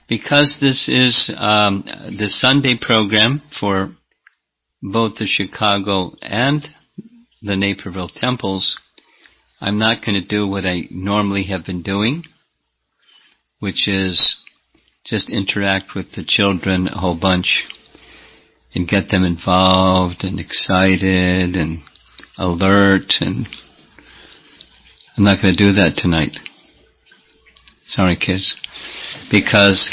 Because this is the Sunday program for both the Chicago and the Naperville temples, I'm not going to do what I normally have been doing, which is just interact with the children a whole bunch and get them involved and excited and alert, and I'm not going to do that tonight. Sorry, kids. Because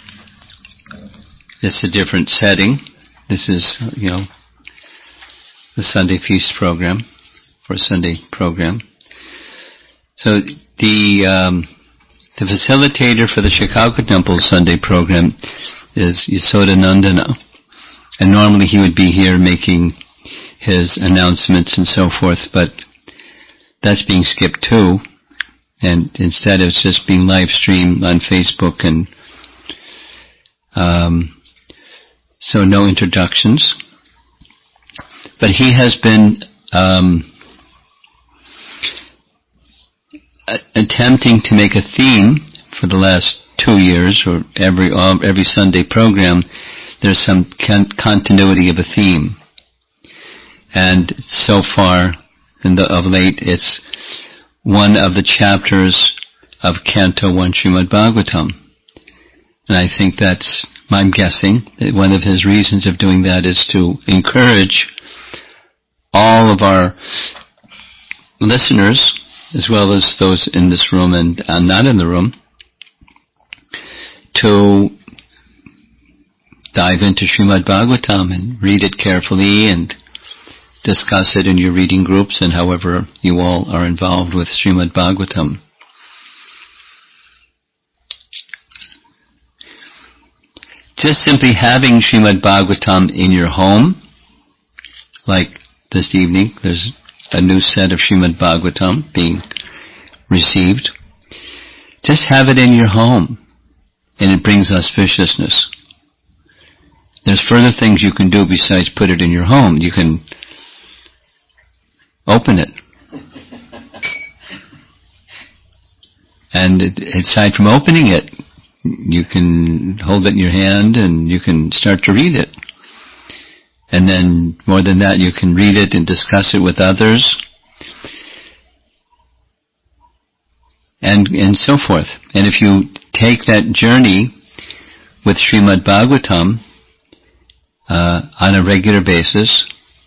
it's a different setting. This is, the Sunday Feast program, for a Sunday program. So the facilitator for the Chicago Temple Sunday program is Yasoda Nandana. And normally he would be here making his announcements and so forth, but that's being skipped too. And instead it's just being live streamed on Facebook, and so no introductions. But he has been attempting to make a theme for the last 2 years, or every Sunday program, there's some continuity of a theme. And so far, of late, it's one of the chapters of Canto 1 Srimad Bhagavatam. And I think I'm guessing, that one of his reasons of doing that is to encourage all of our listeners, as well as those in this room and not in the room, to dive into Srimad Bhagavatam and read it carefully and discuss it in your reading groups and however you all are involved with Srimad Bhagavatam. Just simply having Srimad Bhagavatam in your home, like this evening, there's a new set of Srimad Bhagavatam being received. Just have it in your home, and it brings auspiciousness. There's further things you can do besides put it in your home. You can open it. And aside from opening it, you can hold it in your hand and you can start to read it. And then, more than that, you can read it and discuss it with others. And so forth. And if you take that journey with Srimad Bhagavatam on a regular basis,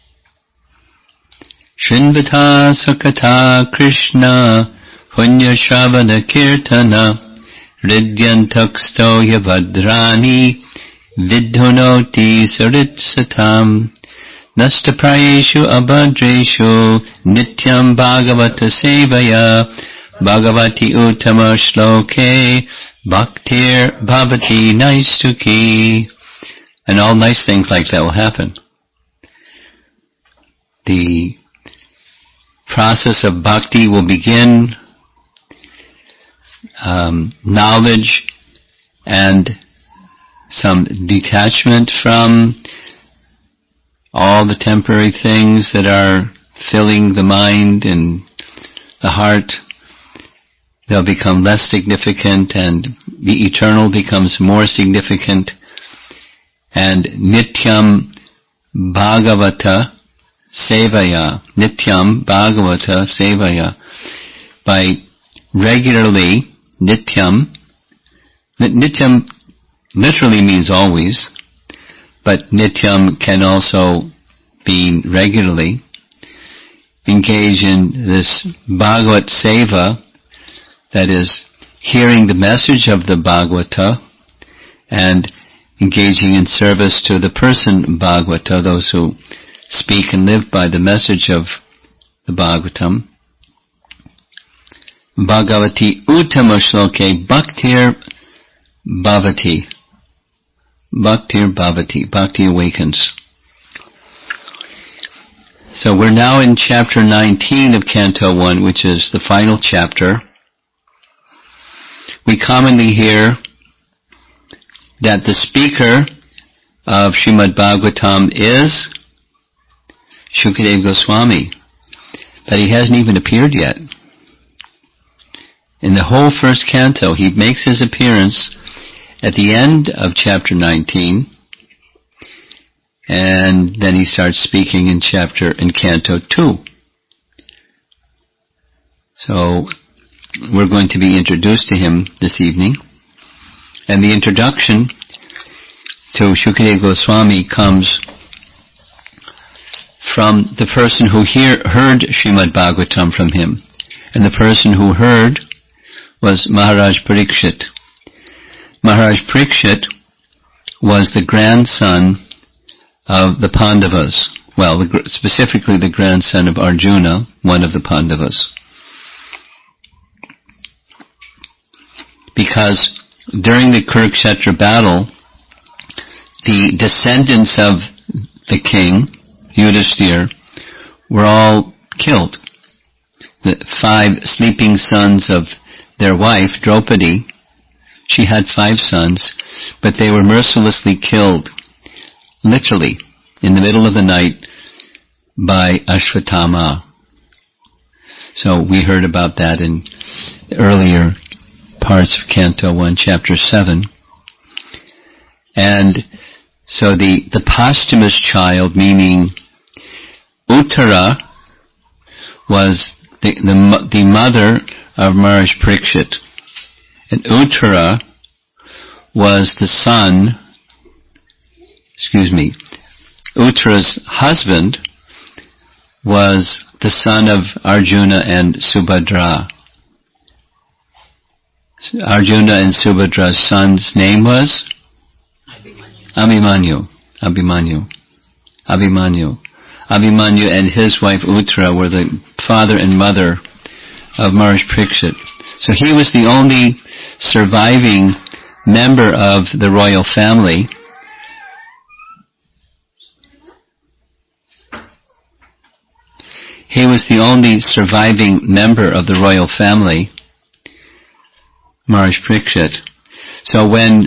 Shrinvata Sakata Krishna Punya Shravana Kirtana Ridyantaksto Yavadrani Vidhunoti Saritsatam Nastaprayeshu Abhadreshu Nityam Bhagavata Sevaya Bhagavati Uttama Shloke Bhaktir Bhavati Naistuki. And all nice things like that will happen. The process of bhakti will begin, knowledge and some detachment from all the temporary things that are filling the mind and the heart. They'll become less significant, and the eternal becomes more significant. And Nityam Bhagavata Sevaya, Nityam Bhagavata Sevaya, by regularly, Nityam literally means always, but Nityam can also mean regularly. Engage in this Bhagavat Seva, that is, hearing the message of the Bhagavata and engaging in service to the person Bhagavata, those who speak and live by the message of the Bhagavatam. Bhagavati Uttama Shloke Bhaktir Bhavati. Bhaktir Bhavati. Bhakti awakens. So we're now in chapter 19 of Canto 1, which is the final chapter. We commonly hear that the speaker of Srimad Bhagavatam is Shukadeva Goswami, but he hasn't even appeared yet. In the whole first canto, he makes his appearance at the end of chapter 19, and then he starts speaking in Canto 2. So we're going to be introduced to him this evening, and the introduction to Shukadeva Goswami comes from the person who heard Srimad Bhagavatam from him, and the person who heard was Maharaj Parikshit. Maharaj Parikshit was the grandson of the Pandavas, specifically the grandson of Arjuna, one of the Pandavas. Because during the Kurukshetra battle, the descendants of the king, Yudhishthira, were all killed. The 5 sleeping sons of their wife, Draupadi, she had 5 sons, but they were mercilessly killed, literally, in the middle of the night by Ashwatthama. So we heard about that in the earlier parts of Canto 1, Chapter 7. And so the posthumous child, meaning Uttara, was the mother of Maharaj Parikshit. And Uttara was the son, Uttara's husband was the son of Arjuna and Subhadra. Arjuna and Subhadra's son's name was? Abhimanyu. Abhimanyu and his wife Uttara were the father and mother of Maharaj Parikshit. So he was the only surviving member of the royal family. He was the only surviving member of the royal family, Maharaj Parikshit. So when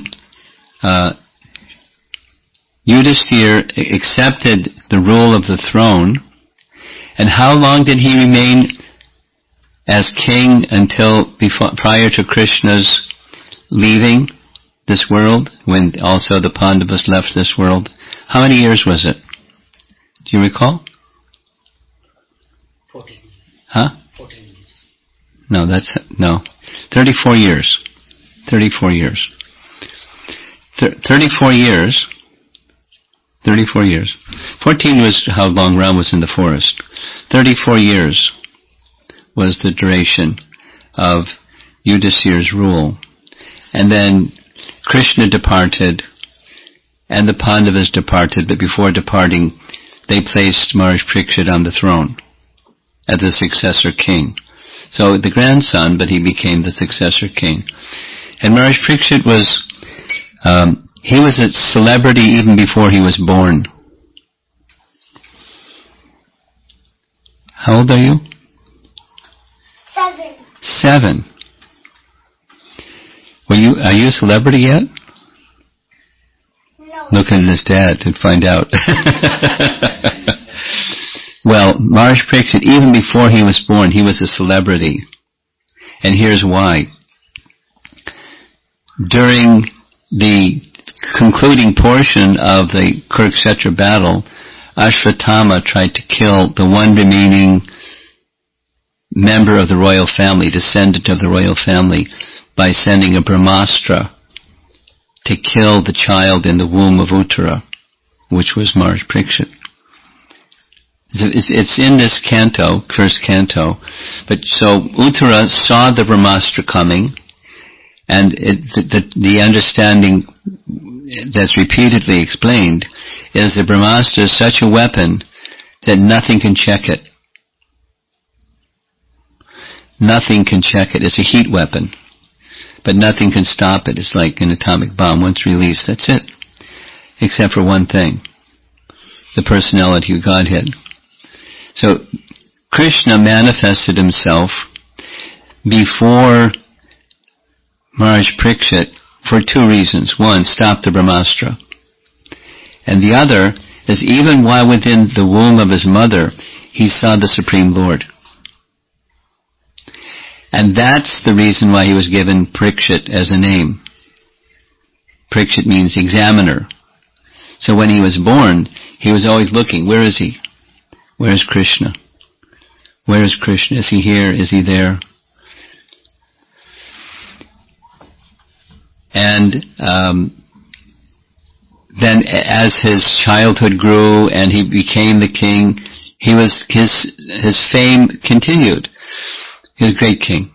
Yudhishthira accepted the rule of the throne, and how long did he remain as king prior to Krishna's leaving this world, when also the Pandavas left this world? How many years was it? Do you recall? 14. Huh? 14 years. No. 34 years. 34 years. 34 years. 34 years. 14 was how long Ram was in the forest. 34 years was the duration of Yudhishthira's rule. And then Krishna departed, and the Pandavas departed, but before departing, they placed Maharaj Parikshit on the throne as the successor king. So the grandson, but he became the successor king. And Maharaj Parikshit was a celebrity even before he was born. How old are you? 7. Are you a celebrity yet? No. Look at his dad to find out. Well, Maharaj Parikshit, even before he was born, he was a celebrity. And here's why. During the concluding portion of the Kurukshetra battle, Ashwatthama tried to kill the one remaining member of the royal family, descendant of the royal family, by sending a Brahmastra to kill the child in the womb of Uttara, which was Maharaj Parikshit. It's in this canto, first canto, but so Uttara saw the Brahmastra coming, and the understanding that's repeatedly explained is the Brahmastra is such a weapon that nothing can check it. Nothing can check it. It's a heat weapon, but nothing can stop it. It's like an atomic bomb. Once released, that's it. Except for one thing, the personality of Godhead. So Krishna manifested himself before Maharaj Parikshit for 2 reasons. One, stop the Brahmastra. And the other is even while within the womb of his mother, he saw the Supreme Lord. And that's the reason why he was given Parikshit as a name. Parikshit means examiner. So when he was born, he was always looking, where is he? Where is Krishna? Where is Krishna? Is he here? Is he there? And then as his childhood grew and he became the king, his fame continued. He was a great king.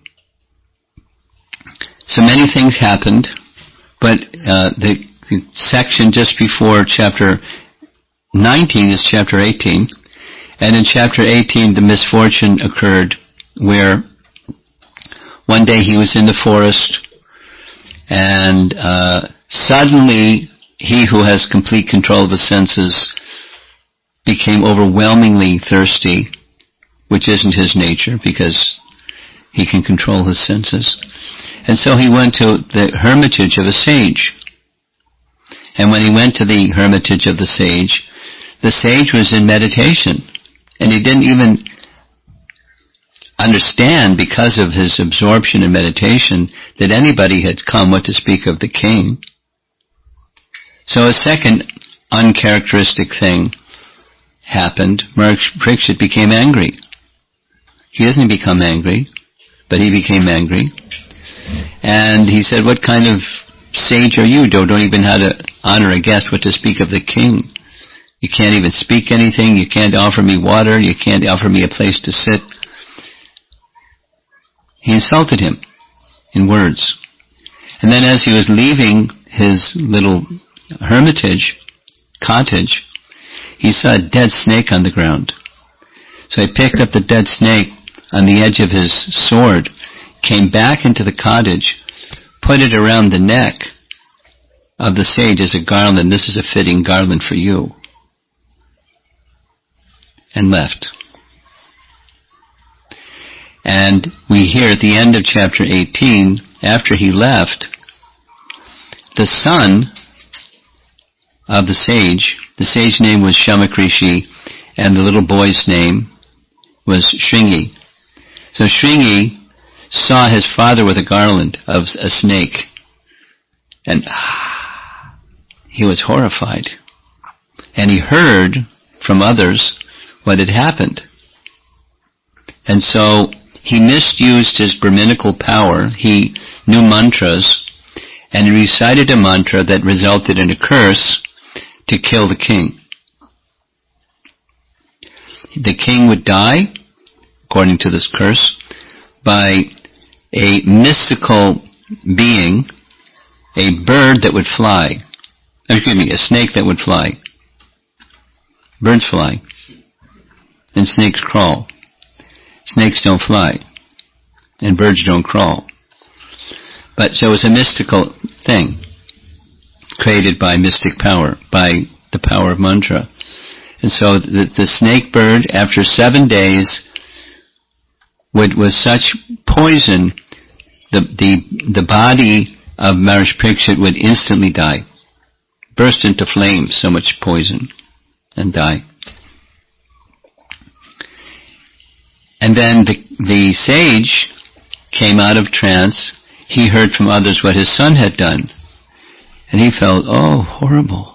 So many things happened, but the section just before chapter 19 is chapter 18. And in chapter 18, the misfortune occurred where one day he was in the forest and suddenly he who has complete control of his senses became overwhelmingly thirsty, which isn't his nature because he can control his senses. And so he went to the hermitage of a sage. And when he went to the hermitage of the sage was in meditation. And he didn't even understand, because of his absorption in meditation, that anybody had come, what to speak of the king. So a second uncharacteristic thing happened. Parikshit became angry. He doesn't become angry, but he became angry. And he said, what kind of sage are you? Don't even know how to honor a guest, what to speak of the king. You can't even speak anything. You can't offer me water. You can't offer me a place to sit. He insulted him in words. And then as he was leaving his little cottage, he saw a dead snake on the ground. So he picked up the dead snake on the edge of his sword, came back into the cottage, put it around the neck of the sage as a garland. This is a fitting garland for you. And left. And we hear at the end of chapter 18, after he left, the son of the sage name was Shamak Rishi, and the little boy's name was Shringi. So Shringi saw his father with a garland of a snake, and he was horrified. And he heard from others what had happened. And so he misused his Brahminical power. He knew mantras, and he recited a mantra that resulted in a curse to kill the king. The king would die, according to this curse, by a mystical being, a bird that would fly. A snake that would fly. Birds fly. And snakes crawl. Snakes don't fly. And birds don't crawl. But so it was a mystical thing, created by mystic power, by the power of mantra. And so the snake bird, after 7 days, was such poison, the body of Maharaj Parikshit would instantly die. Burst into flames, so much poison, and die. And then the sage came out of trance. He heard from others what his son had done. And he felt, oh, horrible.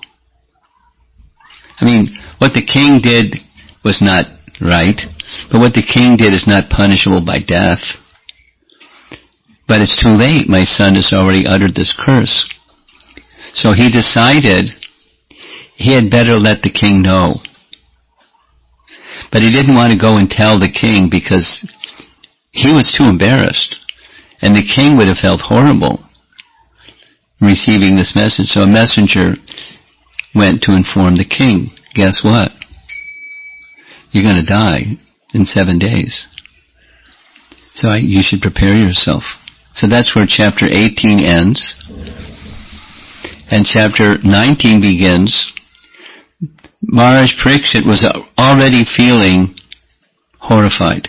I mean, what the king did was not right, but what the king did is not punishable by death. But it's too late. My son has already uttered this curse. So he decided he had better let the king know. But he didn't want to go and tell the king because he was too embarrassed. And the king would have felt horrible receiving this message. So a messenger went to inform the king. Guess what? You're going to die in 7 days. So you should prepare yourself. So that's where chapter 18 ends. And chapter 19 begins. Maharaj Parikshit was already feeling horrified.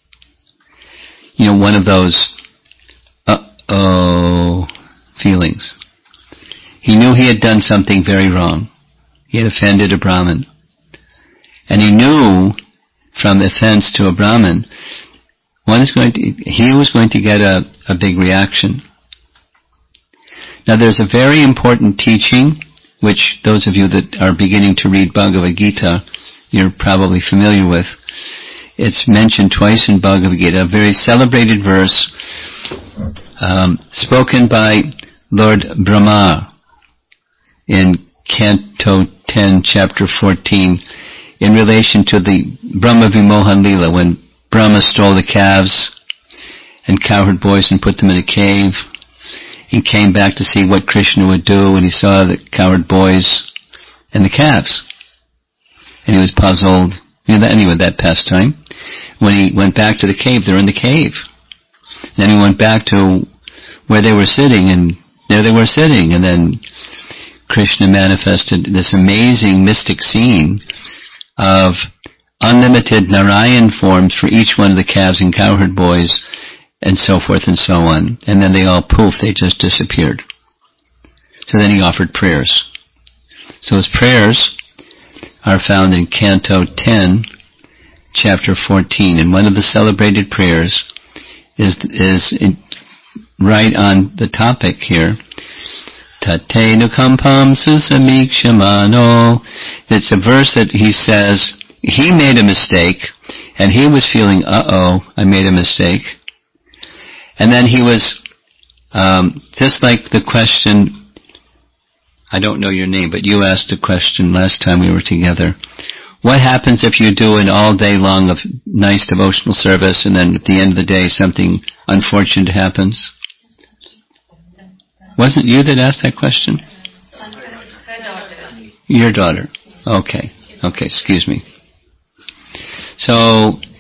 One of those feelings. He knew he had done something very wrong. He had offended a Brahmin. And he knew from offense to a Brahmin, he was going to get a big reaction. Now there's a very important teaching, which those of you that are beginning to read Bhagavad Gita, you're probably familiar with. It's mentioned twice in Bhagavad Gita, a very celebrated verse spoken by Lord Brahma in Canto 10, Chapter 14, in relation to the Brahma Vimohan Leela, when Brahma stole the calves and cowherd boys and put them in a cave. He came back to see what Krishna would do, and he saw the cowherd boys and the calves. And he was puzzled. Anyway, that pastime. When he went back to the cave, they're in the cave. Then he went back to where they were sitting, and there they were sitting. And then Krishna manifested this amazing mystic scene of unlimited Narayan forms for each one of the calves and cowherd boys, and so forth and so on. And then they all, poof, they just disappeared. So then he offered prayers. So his prayers are found in Canto 10, Chapter 14. And one of the celebrated prayers is right on the topic here. Tate nukampam susamikshamano. It's a verse that he says, he made a mistake, and he was feeling, I made a mistake. And then he was, just like the question, I don't know your name, but you asked a question last time we were together. What happens if you do an all day long of nice devotional service, and then at the end of the day something unfortunate happens? Wasn't you that asked that question? Her daughter. Your daughter. Okay, excuse me. So,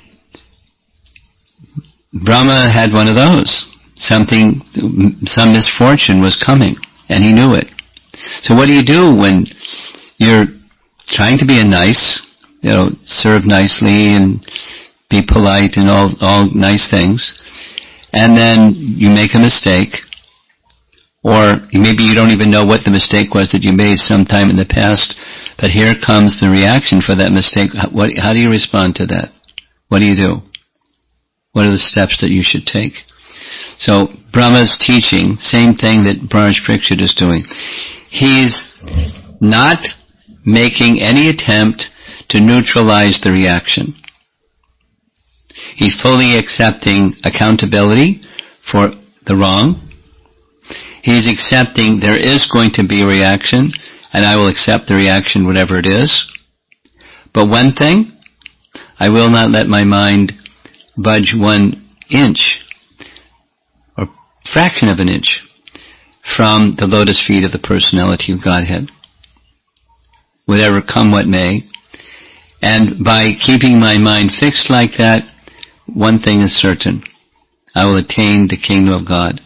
Brahma had one of those. Some misfortune was coming, and he knew it. So what do you do when you're trying to be serve nicely and be polite and all nice things, and then you make a mistake, or maybe you don't even know what the mistake was that you made sometime in the past, but here comes the reaction for that mistake. How do you respond to that? What do you do? What are the steps that you should take? So Brahma's teaching, same thing that Maharaj Parikshit is doing. He's not making any attempt to neutralize the reaction. He's fully accepting accountability for the wrong. He's accepting there is going to be a reaction, and I will accept the reaction, whatever it is. But one thing, I will not let my mind budge 1 inch, or fraction of an inch, from the lotus feet of the personality of Godhead. Whatever come what may. And by keeping my mind fixed like that, one thing is certain. I will attain the kingdom of God.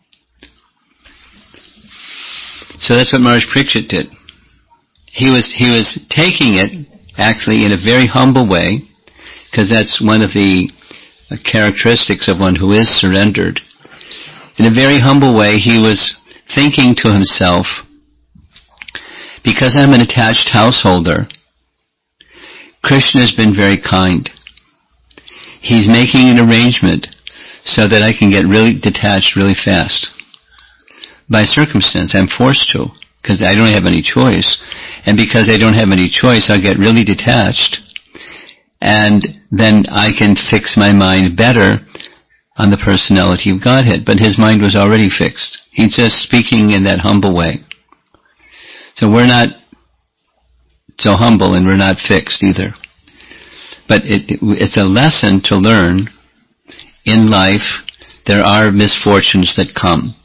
So that's what Maharaj Parikshit did. He was taking it, actually, in a very humble way, because that's one of the characteristics of one who is surrendered. In a very humble way, he was thinking to himself, because I'm an attached householder, Krishna has been very kind. He's making an arrangement so that I can get really detached really fast. By circumstance, I'm forced to, because I don't have any choice. And because I don't have any choice, I'll get really detached, and then I can fix my mind better on the personality of Godhead. But his mind was already fixed. He's just speaking in that humble way. So we're not so humble, and we're not fixed either. But it's a lesson to learn in life. There are misfortunes that come.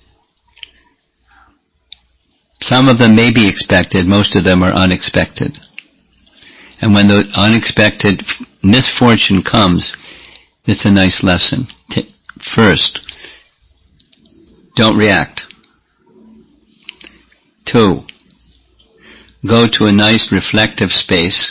Some of them may be expected, most of them are unexpected. And when the unexpected misfortune comes, it's a nice lesson. First, don't react. 2, go to a nice reflective space,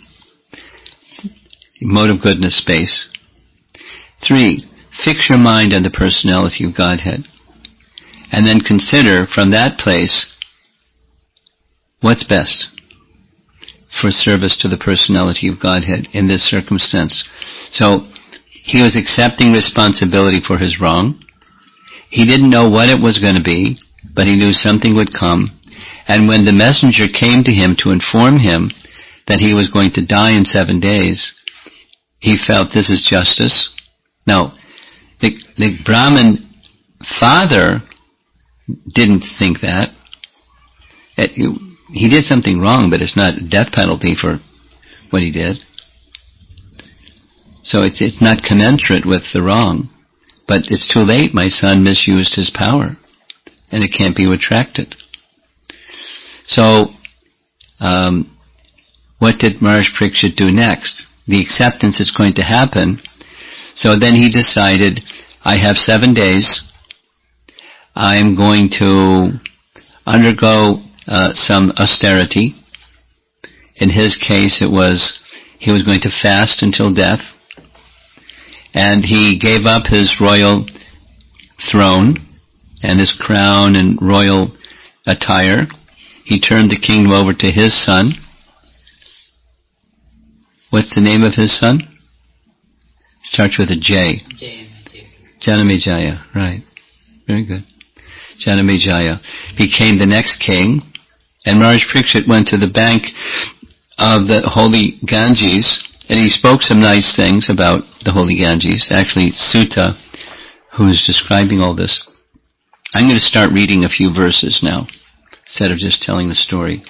mode of goodness space. 3, fix your mind on the personality of Godhead. And then consider from that place what's best for service to the personality of Godhead in this circumstance. So he was accepting responsibility for his wrong. He didn't know what it was going to be. but he knew something would come. And when the messenger came to him to inform him that he was going to die in 7 days, he felt this is justice. Now, the Brahmin father didn't think that. He did something wrong, but it's not a death penalty for what he did. So it's not commensurate with the wrong. But it's too late. My son misused his power, and it can't be retracted. So, what did Maharaj Parikshit do next? The acceptance is going to happen. So then he decided, I have 7 days. I'm going to undergo some austerity. In his case, he was going to fast until death. And he gave up his royal throne and his crown and royal attire. He turned the kingdom over to his son. What's the name of his son? Starts with a J. Janamejaya, right. Very good. Janamejaya became the next king, and Maharaj Parikshit went to the bank of the holy Ganges, and he spoke some nice things about the holy Ganges. Actually, Sutta, who is describing all this. I'm going to start reading a few verses now, instead of just telling the story.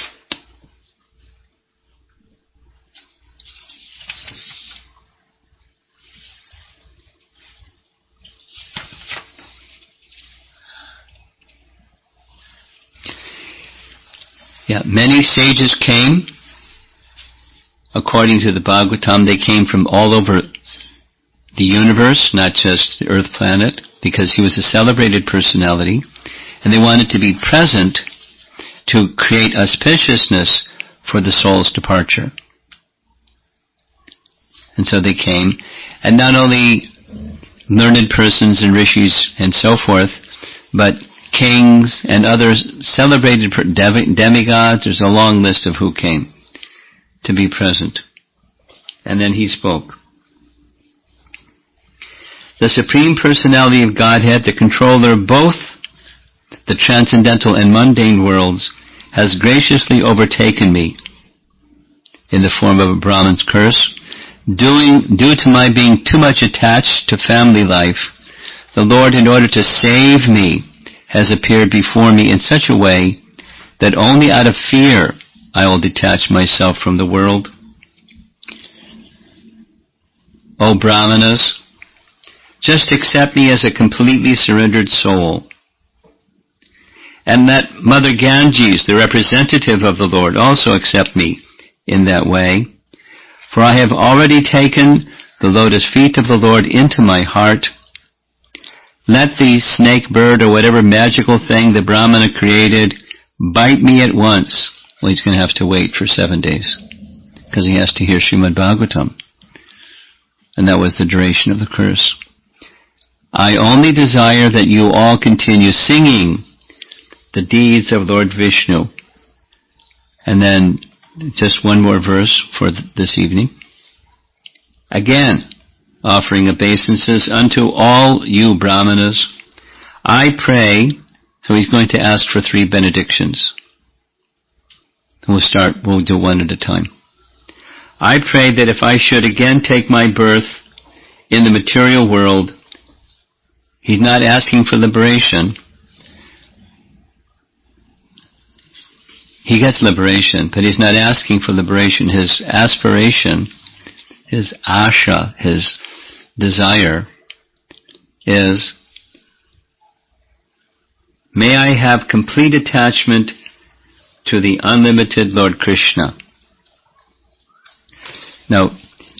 Yeah, many sages came. According to the Bhagavatam, they came from all over the universe, not just the earth planet, because he was a celebrated personality, and they wanted to be present to create auspiciousness for the soul's departure. And so they came, and not only learned persons and rishis and so forth, but kings and other celebrated demigods. There's a long list of who came to be present. And then he spoke. The Supreme Personality of Godhead, the controller of both the transcendental and mundane worlds, has graciously overtaken me in the form of a Brahman's curse, due to my being too much attached to family life. The Lord, in order to save me, has appeared before me in such a way that only out of fear I will detach myself from the world. O Brahmanas, just accept me as a completely surrendered soul. And let Mother Ganges, the representative of the Lord, also accept me in that way. For I have already taken the lotus feet of the Lord into my heart. Let the snake bird or whatever magical thing the Brahmana created bite me at once. Well, he's going to have to wait for 7 days, because he has to hear Srimad Bhagavatam. And that was the duration of the curse. I only desire that you all continue singing the deeds of Lord Vishnu. And then just one more verse for this evening. Again, offering obeisances unto all you Brahmanas, I pray. So he's going to ask for 3 benedictions. We'll do one at a time. I pray that if I should again take my birth in the material world, he's not asking for liberation. He gets liberation, but he's not asking for liberation. His aspiration, his asha, his desire is, may I have complete attachment to the unlimited Lord Krishna. Now,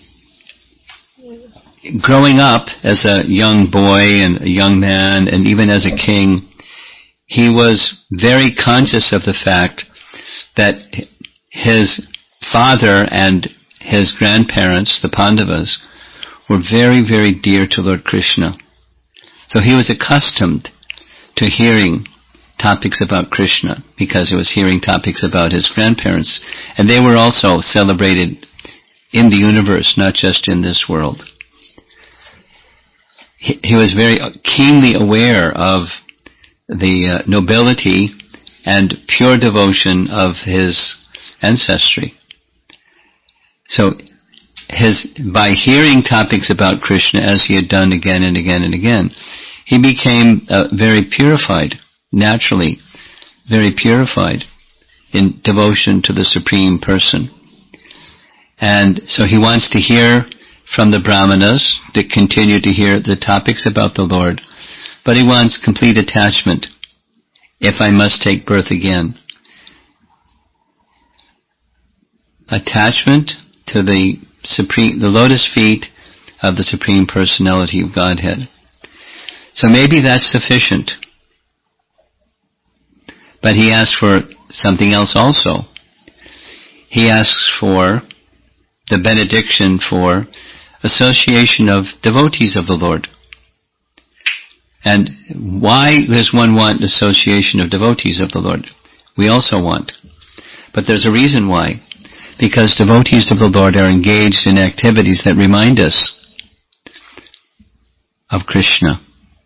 growing up as a young boy and a young man, and even as a king, he was very conscious of the fact that his father and his grandparents, the Pandavas, were very, very dear to Lord Krishna. So he was accustomed to hearing topics about Krishna, because he was hearing topics about his grandparents. And they were also celebrated in the universe, not just in this world. He was very keenly aware of the nobility and pure devotion of his ancestry. So by hearing topics about Krishna, as he had done again and again and again, he became very purified, naturally, very purified in devotion to the Supreme Person. And so he wants to hear from the Brahmanas, to continue to hear the topics about the Lord, but he wants complete attachment, if I must take birth again. Attachment to the lotus feet of the Supreme Personality of Godhead. So maybe that's sufficient. But he asks for something else also. He asks for the benediction for association of devotees of the Lord. And why does one want association of devotees of the Lord? We also want. But there's a reason why. Because devotees of the Lord are engaged in activities that remind us of Krishna.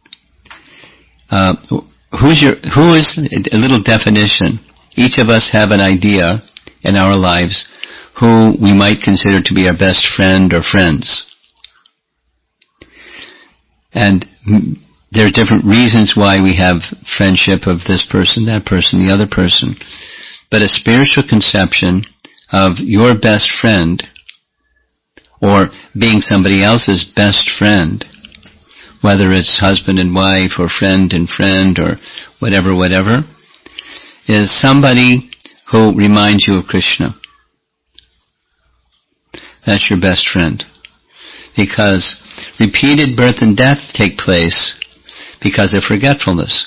Who is a little definition? Each of us have an idea in our lives who we might consider to be our best friend or friends. And there are different reasons why we have friendship of this person, that person, the other person. But a spiritual conception of your best friend, or being somebody else's best friend, whether it's husband and wife, or friend and friend, or whatever, is somebody who reminds you of Krishna. That's your best friend. Because repeated birth and death take place because of forgetfulness.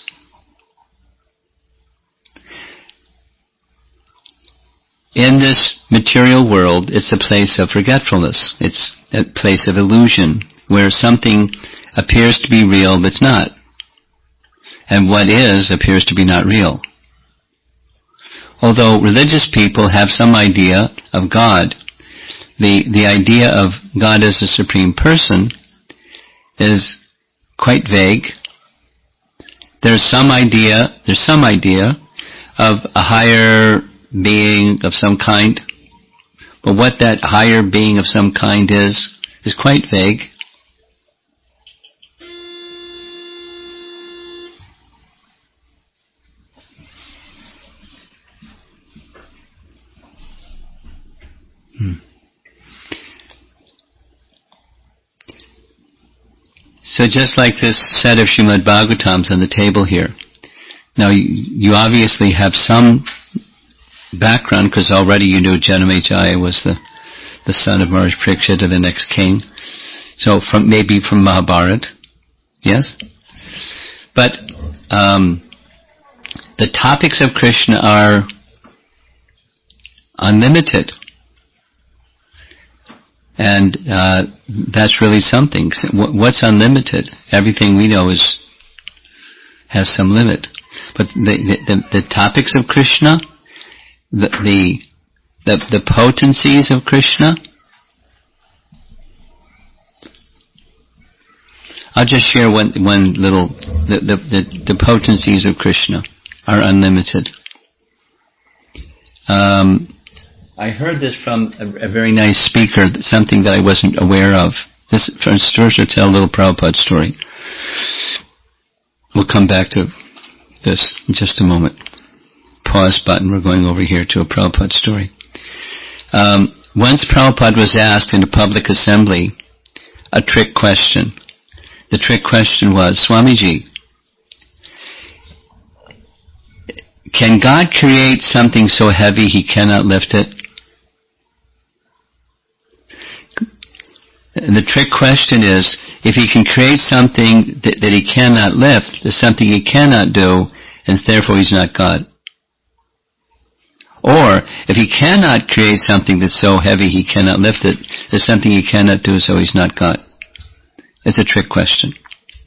In this material world, it's a place of forgetfulness. It's a place of illusion, where something appears to be real but it's not. And what is appears to be not real. Although religious people have some idea of God, the idea of God as a Supreme Person is quite vague. There's some idea of a higher being of some kind, but what that higher being of some kind is quite vague. So just like this set of Srimad Bhagavatams on the table here, now you obviously have some background, because already you knew Janamejaya was the son of Maharaj Parikshit, the next king. So maybe from Mahabharata, yes? But the topics of Krishna are unlimited. And that's really something. What's unlimited? Everything we know has some limit. But the topics of Krishna, the potencies of Krishna, I'll just share one little. The potencies of Krishna are unlimited. I heard this from a very nice speaker, something that I wasn't aware of. This first to tell a little Prabhupada story. We'll come back to this in just a moment. Pause button, we're going over here to a Prabhupada story. Once Prabhupada was asked in a public assembly a trick question. The trick question was, Swamiji, can God create something so heavy he cannot lift it? And the trick question is, if he can create something that he cannot lift, there's something he cannot do, and therefore he's not God. Or, if he cannot create something that's so heavy he cannot lift it, there's something he cannot do, so he's not God. It's a trick question.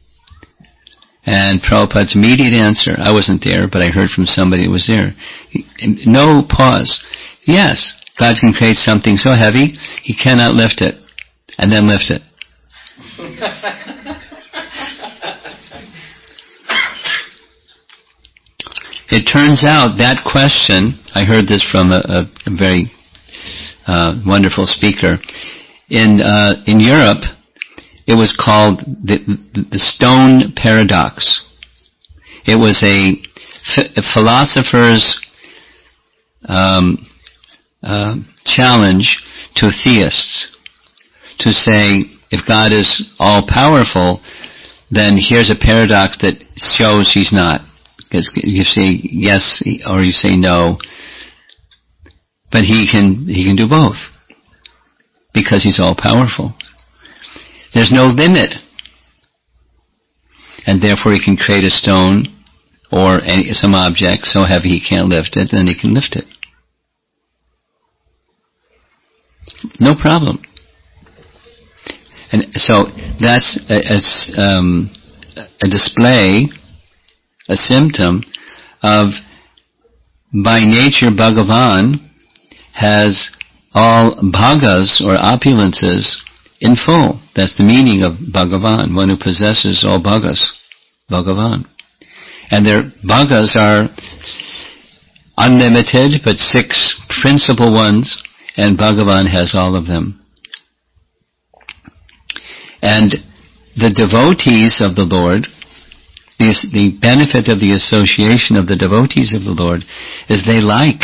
And Prabhupada's immediate answer, I wasn't there, but I heard from somebody who was there. No pause. Yes, God can create something so heavy, he cannot lift it. And then lift it. It turns out that question, I heard this from a very wonderful speaker. In Europe, it was called the stone paradox. It was a philosopher's challenge to theists to say, if God is all-powerful, then here's a paradox that shows He's not. Because you say yes or you say no, but He can do both because He's all-powerful. There's no limit, and therefore He can create a stone or some object so heavy He can't lift it, then He can lift it. No problem. And so that's a display, a symptom of, by nature, Bhagavan has all bhagas or opulences in full. That's the meaning of Bhagavan, one who possesses all bhagas, Bhagavan. And their bhagas are unlimited, but 6 principal ones, and Bhagavan has all of them. And the devotees of the Lord, the benefit of the association of the devotees of the Lord is they like,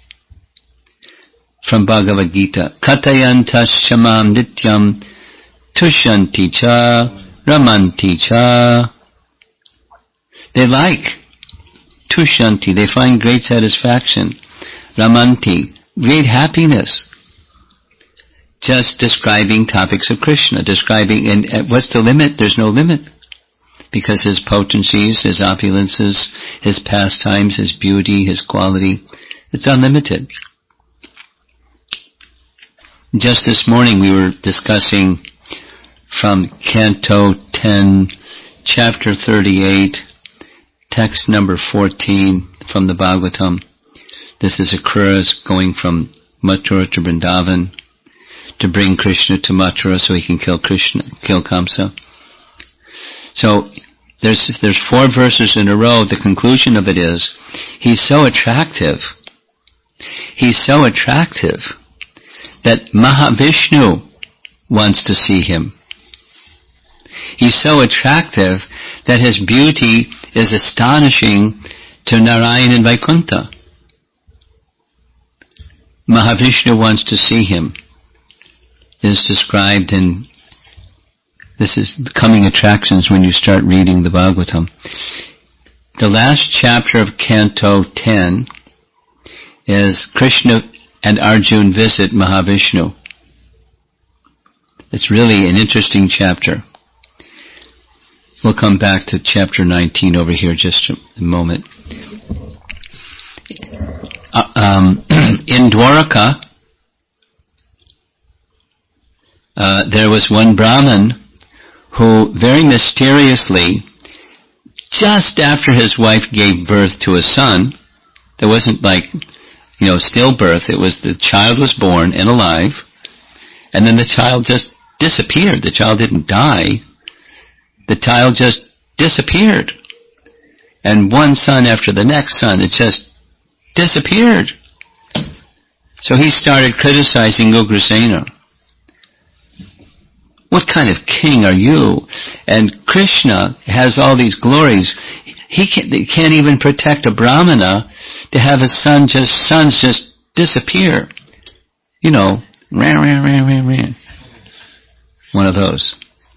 from Bhagavad Gita, Katayantas shamam nityam tushanti cha ramanti cha. They like tushanti, they find great satisfaction. Ramanti, great happiness. Just describing topics of Krishna, describing, and what's the limit? There's no limit. Because His potencies, His opulences, His pastimes, His beauty, His quality, it's unlimited. Just this morning we were discussing from Canto 10, Chapter 38, text number 14 from the Bhagavatam. This is Akrura going from Mathura to Vrindavan to bring Krishna to Mathura so he can kill Kamsa. So there's 4 verses in a row. The conclusion of it is, he's so attractive. He's so attractive that Mahavishnu wants to see him. He's so attractive that his beauty is astonishing to Narayan and Vaikuntha. Mahavishnu wants to see him. It is described in, this is the coming attractions when you start reading the Bhagavatam. The last chapter of Canto 10 is Krishna and Arjuna visit Mahavishnu. It's really an interesting chapter. We'll come back to chapter 19 over here just a moment. In Dwaraka, there was one Brahmin who very mysteriously, just after his wife gave birth to a son, there wasn't stillbirth, it was the child was born and alive, and then the child just disappeared. The child didn't die. The child just disappeared. And one son after the next son, it just disappeared. So he started criticizing Ugrasena. What kind of king are you? And Krishna has all these glories. He can't even protect a Brahmana to have his sons just disappear. One of those.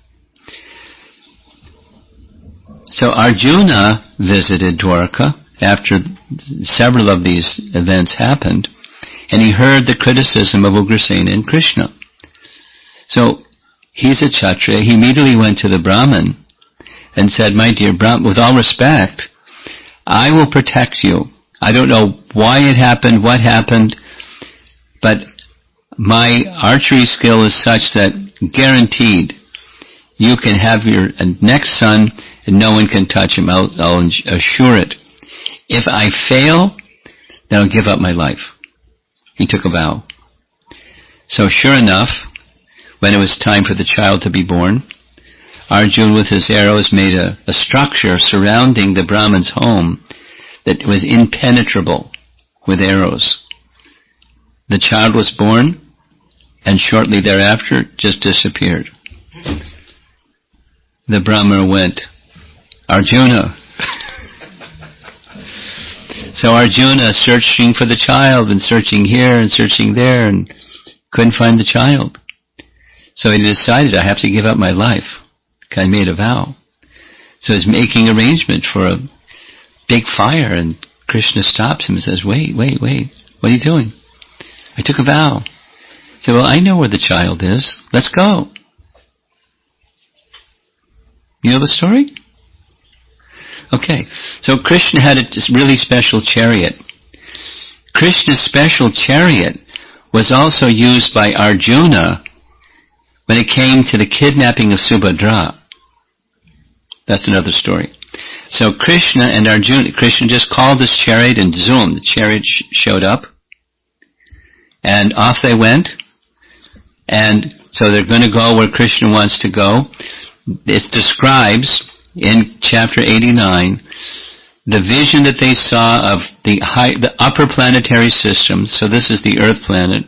So Arjuna visited Dwaraka after several of these events happened, and he heard the criticism of Ugrasena and Krishna. So he's a Kshatriya. He immediately went to the Brahmin and said, "My dear Brahmin, with all respect, I will protect you. I don't know why it happened, what happened, but my archery skill is such that guaranteed you can have your next son and no one can touch him. I'll assure it. If I fail, then I'll give up my life." He took a vow. So sure enough, when it was time for the child to be born, Arjuna with his arrows made a structure surrounding the Brahmin's home that was impenetrable with arrows. The child was born, and shortly thereafter just disappeared. The Brahmana went, Arjuna. So Arjuna searching for the child and searching here and searching there and couldn't find the child. So he decided, I have to give up my life. I made a vow. So he's making arrangement for a big fire, and Krishna stops him and says, wait, what are you doing? I took a vow. He said, well, I know where the child is. Let's go. You know the story? Okay, so Krishna had a really special chariot. Krishna's special chariot was also used by Arjuna when it came to the kidnapping of Subhadra. That's another story. So Krishna and Arjuna, Krishna just called his chariot and zoom, the chariot showed up. And off they went. And so they're going to go where Krishna wants to go. It describes in chapter 89 the vision that they saw of the upper planetary system. So this is the Earth planet.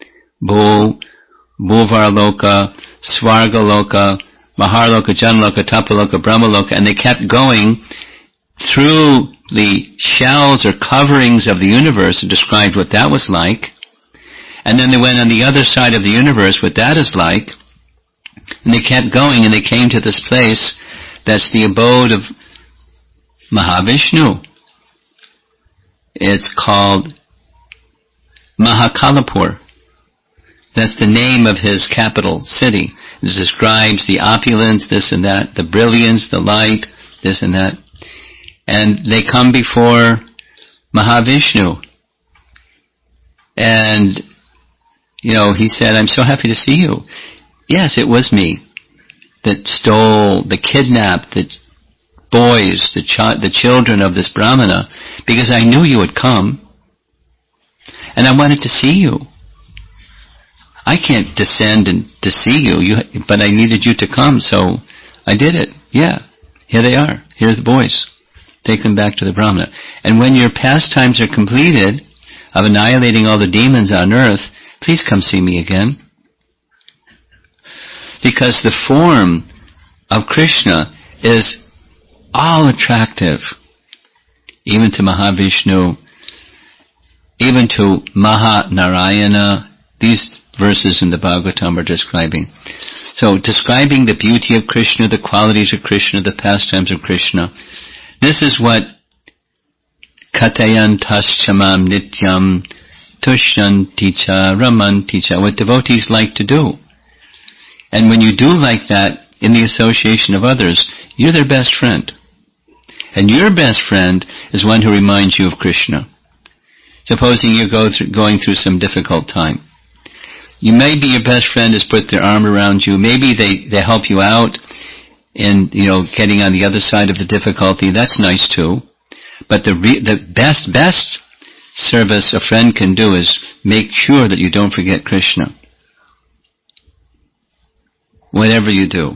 Bhuvarloka, Svargaloka, Maharloka, Janaloka, Tapaloka, Brahmaloka, and they kept going through the shells or coverings of the universe and described what that was like. And then they went on the other side of the universe, what that is like. And they kept going, and they came to this place that's the abode of Mahavishnu. It's called Mahakalapur. That's the name of his capital city. It describes the opulence, this and that, the brilliance, the light, this and that. And they come before Mahavishnu. And, he said, I'm so happy to see you. Yes, it was me that kidnapped the boys, the children of this Brahmana, because I knew you would come. And I wanted to see you. I can't descend to see you, but I needed you to come, so I did it. Yeah, here they are. Here's the boys. Take them back to the Brahmana. And when your pastimes are completed of annihilating all the demons on earth, please come see me again. Because the form of Krishna is all attractive, even to Mahavishnu, even to Mahanarayana. These verses in the Bhagavatam are describing. So, describing the beauty of Krishna, the qualities of Krishna, the pastimes of Krishna. This is what Katayantaschamam nityam tushyanticha ramanticha, what devotees like to do. And when you do like that in the association of others, you're their best friend. And your best friend is one who reminds you of Krishna. Supposing you're going through some difficult time. Maybe your best friend has put their arm around you. Maybe they help you out in, getting on the other side of the difficulty. That's nice too. But the best service a friend can do is make sure that you don't forget Krishna. Whatever you do.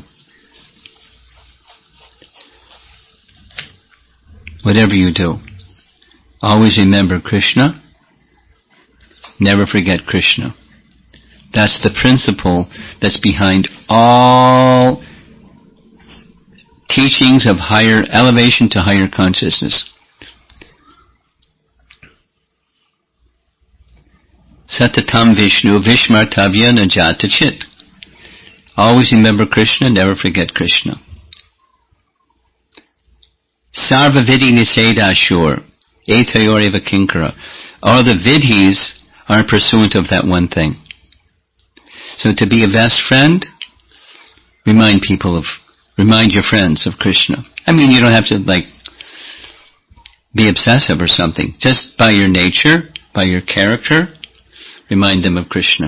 Whatever you do. Always remember Krishna. Never forget Krishna. That's the principle that's behind all teachings of higher elevation to higher consciousness. Satatam Vishnu Vishmartavya Najata Chit. Always remember Krishna, never forget Krishna. Sarva Vidhi Nisedashur Etayoreva Kinkara. All the vidhis are pursuant of that one thing. So to be a best friend, remind your friends of Krishna. I mean, you don't have to be obsessive or something. Just by your nature, by your character, remind them of Krishna.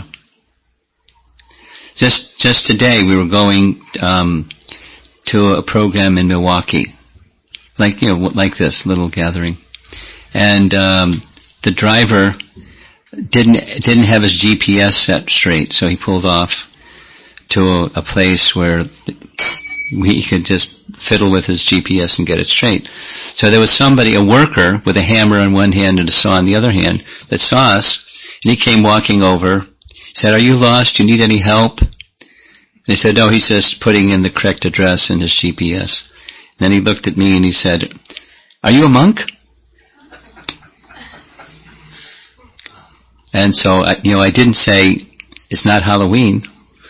Just today we were going to a program in Milwaukee, like this little gathering, and the driver didn't have his GPS set straight, so he pulled off to a place where he could just fiddle with his GPS and get it straight. So there was somebody, a worker, with a hammer in one hand and a saw in the other hand, that saw us, and he came walking over. He said, "Are you lost? Do you need any help?" And I said, "No, he's just putting in the correct address in his GPS." And then he looked at me and he said, "Are you a monk?" And so, I didn't say, "It's not Halloween."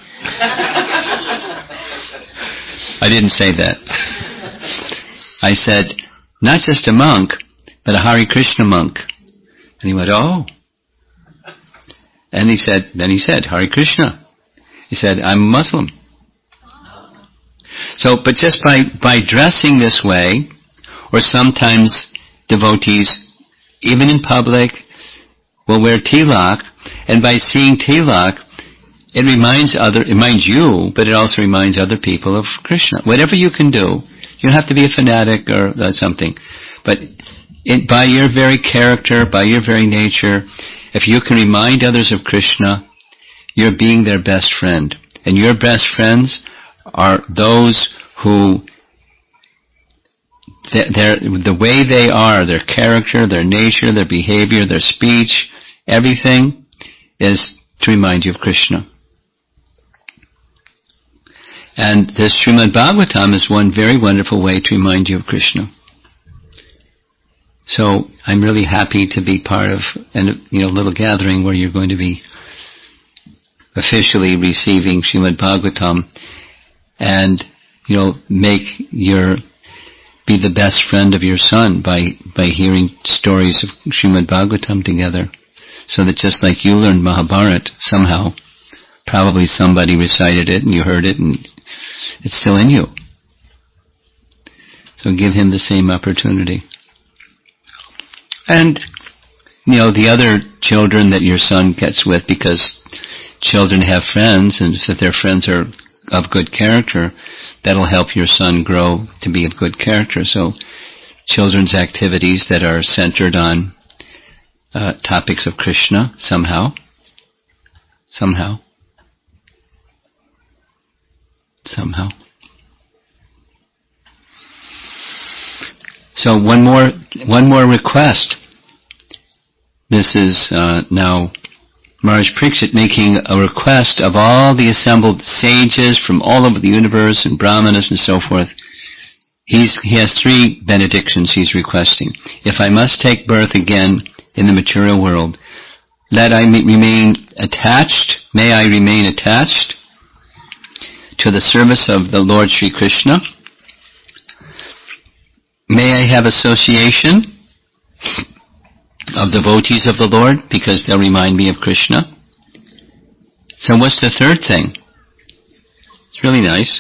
I didn't say that. I said, "Not just a monk, but a Hare Krishna monk." And he went, "Oh." And then he said, "Hare Krishna." He said, "I'm Muslim." So, but just by dressing this way, or sometimes devotees, even in public, will wear tilak, and by seeing tilak, it reminds you, but it also reminds other people of Krishna. Whatever you can do, you don't have to be a fanatic or something, but by your very character, by your very nature, if you can remind others of Krishna, you're being their best friend. And your best friends are those who, the way they are, their character, their nature, their behavior, their speech, everything is to remind you of Krishna. And this Srimad Bhagavatam is one very wonderful way to remind you of Krishna. So I'm really happy to be part of a little gathering where you're going to be officially receiving Srimad Bhagavatam, and be the best friend of your son by hearing stories of Srimad Bhagavatam together. So that just like you learned Mahabharata somehow, probably somebody recited it and you heard it and it's still in you. So give him the same opportunity. And, the other children that your son gets with, because children have friends, and if their friends are of good character, that'll help your son grow to be of good character. So children's activities that are centered on topics of Krishna, somehow. So one more request. This is now Maharaj Pariksit making a request of all the assembled sages from all over the universe and brahmanas and so forth. He has 3 benedictions he's requesting. If I must take birth again in the material world, may I remain attached to the service of the Lord Sri Krishna. May I have association of devotees of the Lord, because they'll remind me of Krishna. So what's the third thing? It's really nice.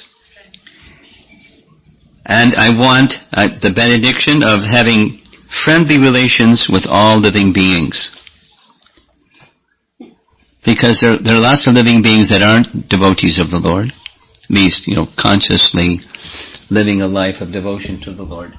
And I want the benediction of having friendly relations with all living beings. Because there are lots of living beings that aren't devotees of the Lord, at least, consciously living a life of devotion to the Lord.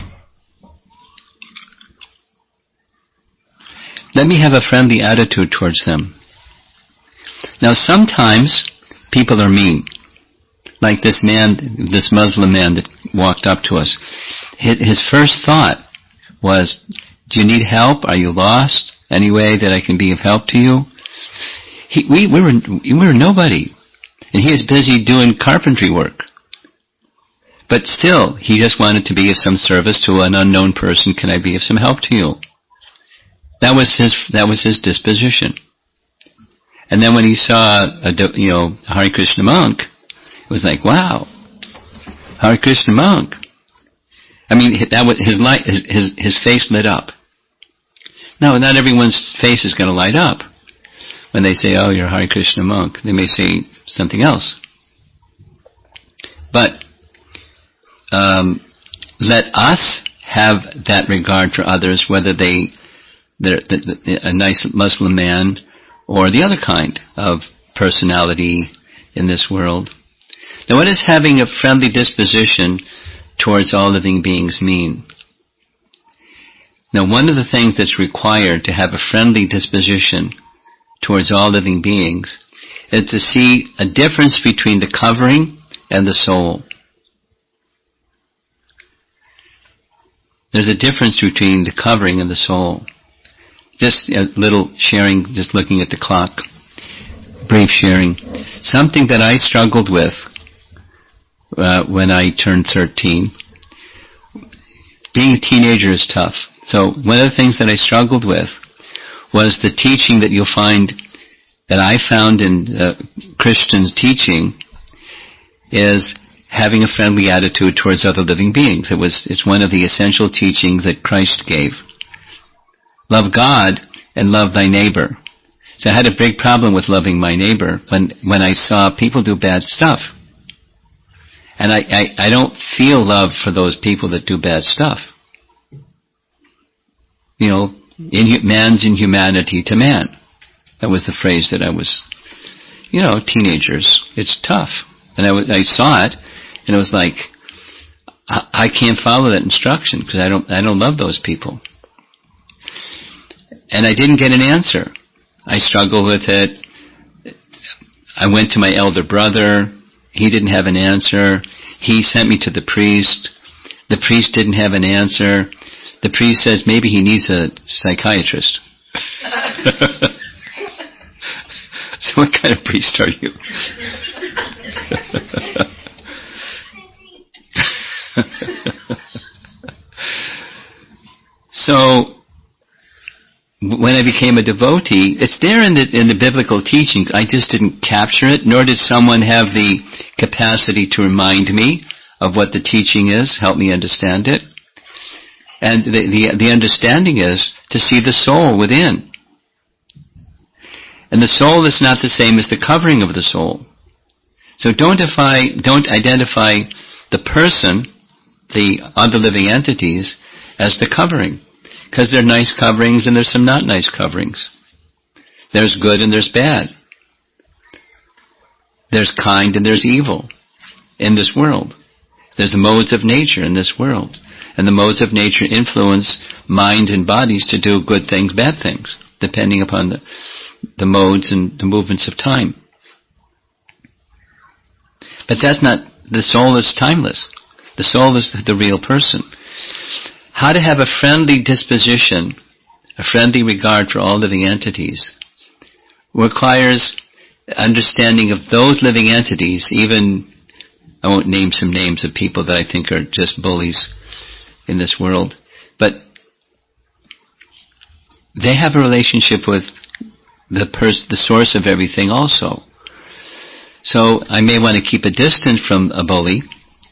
Let me have a friendly attitude towards them. Now sometimes people are mean. Like this Muslim man that walked up to us. His first thought was, "Do you need help? Are you lost? Any way that I can be of help to you?" We were nobody. And he is busy doing carpentry work. But still, he just wanted to be of some service to an unknown person. Can I be of some help to you? That was his disposition. And then when he saw a Hare Krishna monk, it was like, wow, Hare Krishna monk. I mean, that was his face lit up. No, not everyone's face is going to light up when they say, "Oh, you're a Hare Krishna monk." They may say something else. But let us have that regard for others, whether they're a nice Muslim man or the other kind of personality in this world. Now, what does having a friendly disposition towards all living beings mean? Now, one of the things that's required to have a friendly disposition towards all living beings is to see a difference between the covering and the soul. There's a difference between the covering and the soul. Just a little sharing, just looking at the clock. Brief sharing. Something that I struggled with when I turned 13. Being a teenager is tough. So one of the things that I struggled with was the teaching that you'll find, that I found in Christian teaching, is having a friendly attitude towards other living beings. It's one of the essential teachings that Christ gave. Love God and love thy neighbor. So I had a big problem with loving my neighbor when I saw people do bad stuff. And I don't feel love for those people that do bad stuff. You know, man's inhumanity to man. That was the phrase that I was, teenagers. It's tough. And I saw it, and it was like, I can't follow that instruction because I don't love those people. And I didn't get an answer. I struggled with it. I went to my elder brother. He didn't have an answer. He sent me to the priest. The priest didn't have an answer. The priest says maybe he needs a psychiatrist. So what kind of priest are you? So when I became a devotee, it's there in the biblical teaching. I just didn't capture it, nor did someone have the capacity to remind me of what the teaching is, help me understand it. And the understanding is to see the soul within. And the soul is not the same as the covering of the soul. So don't identify the person, the other living entities, as the covering. Because there are nice coverings and there's some not nice coverings. There's good and there's bad. There's kind and there's evil in this world. There's the modes of nature in this world. And the modes of nature influence minds and bodies to do good things, bad things, depending upon the modes and the movements of time. But that's not, the soul is timeless. The soul is the real person. How to have a friendly disposition, a friendly regard for all living entities, requires understanding of those living entities. Even, I won't name some names of people that I think are just bullies in this world, but they have a relationship with the source of everything also. So I may want to keep a distance from a bully,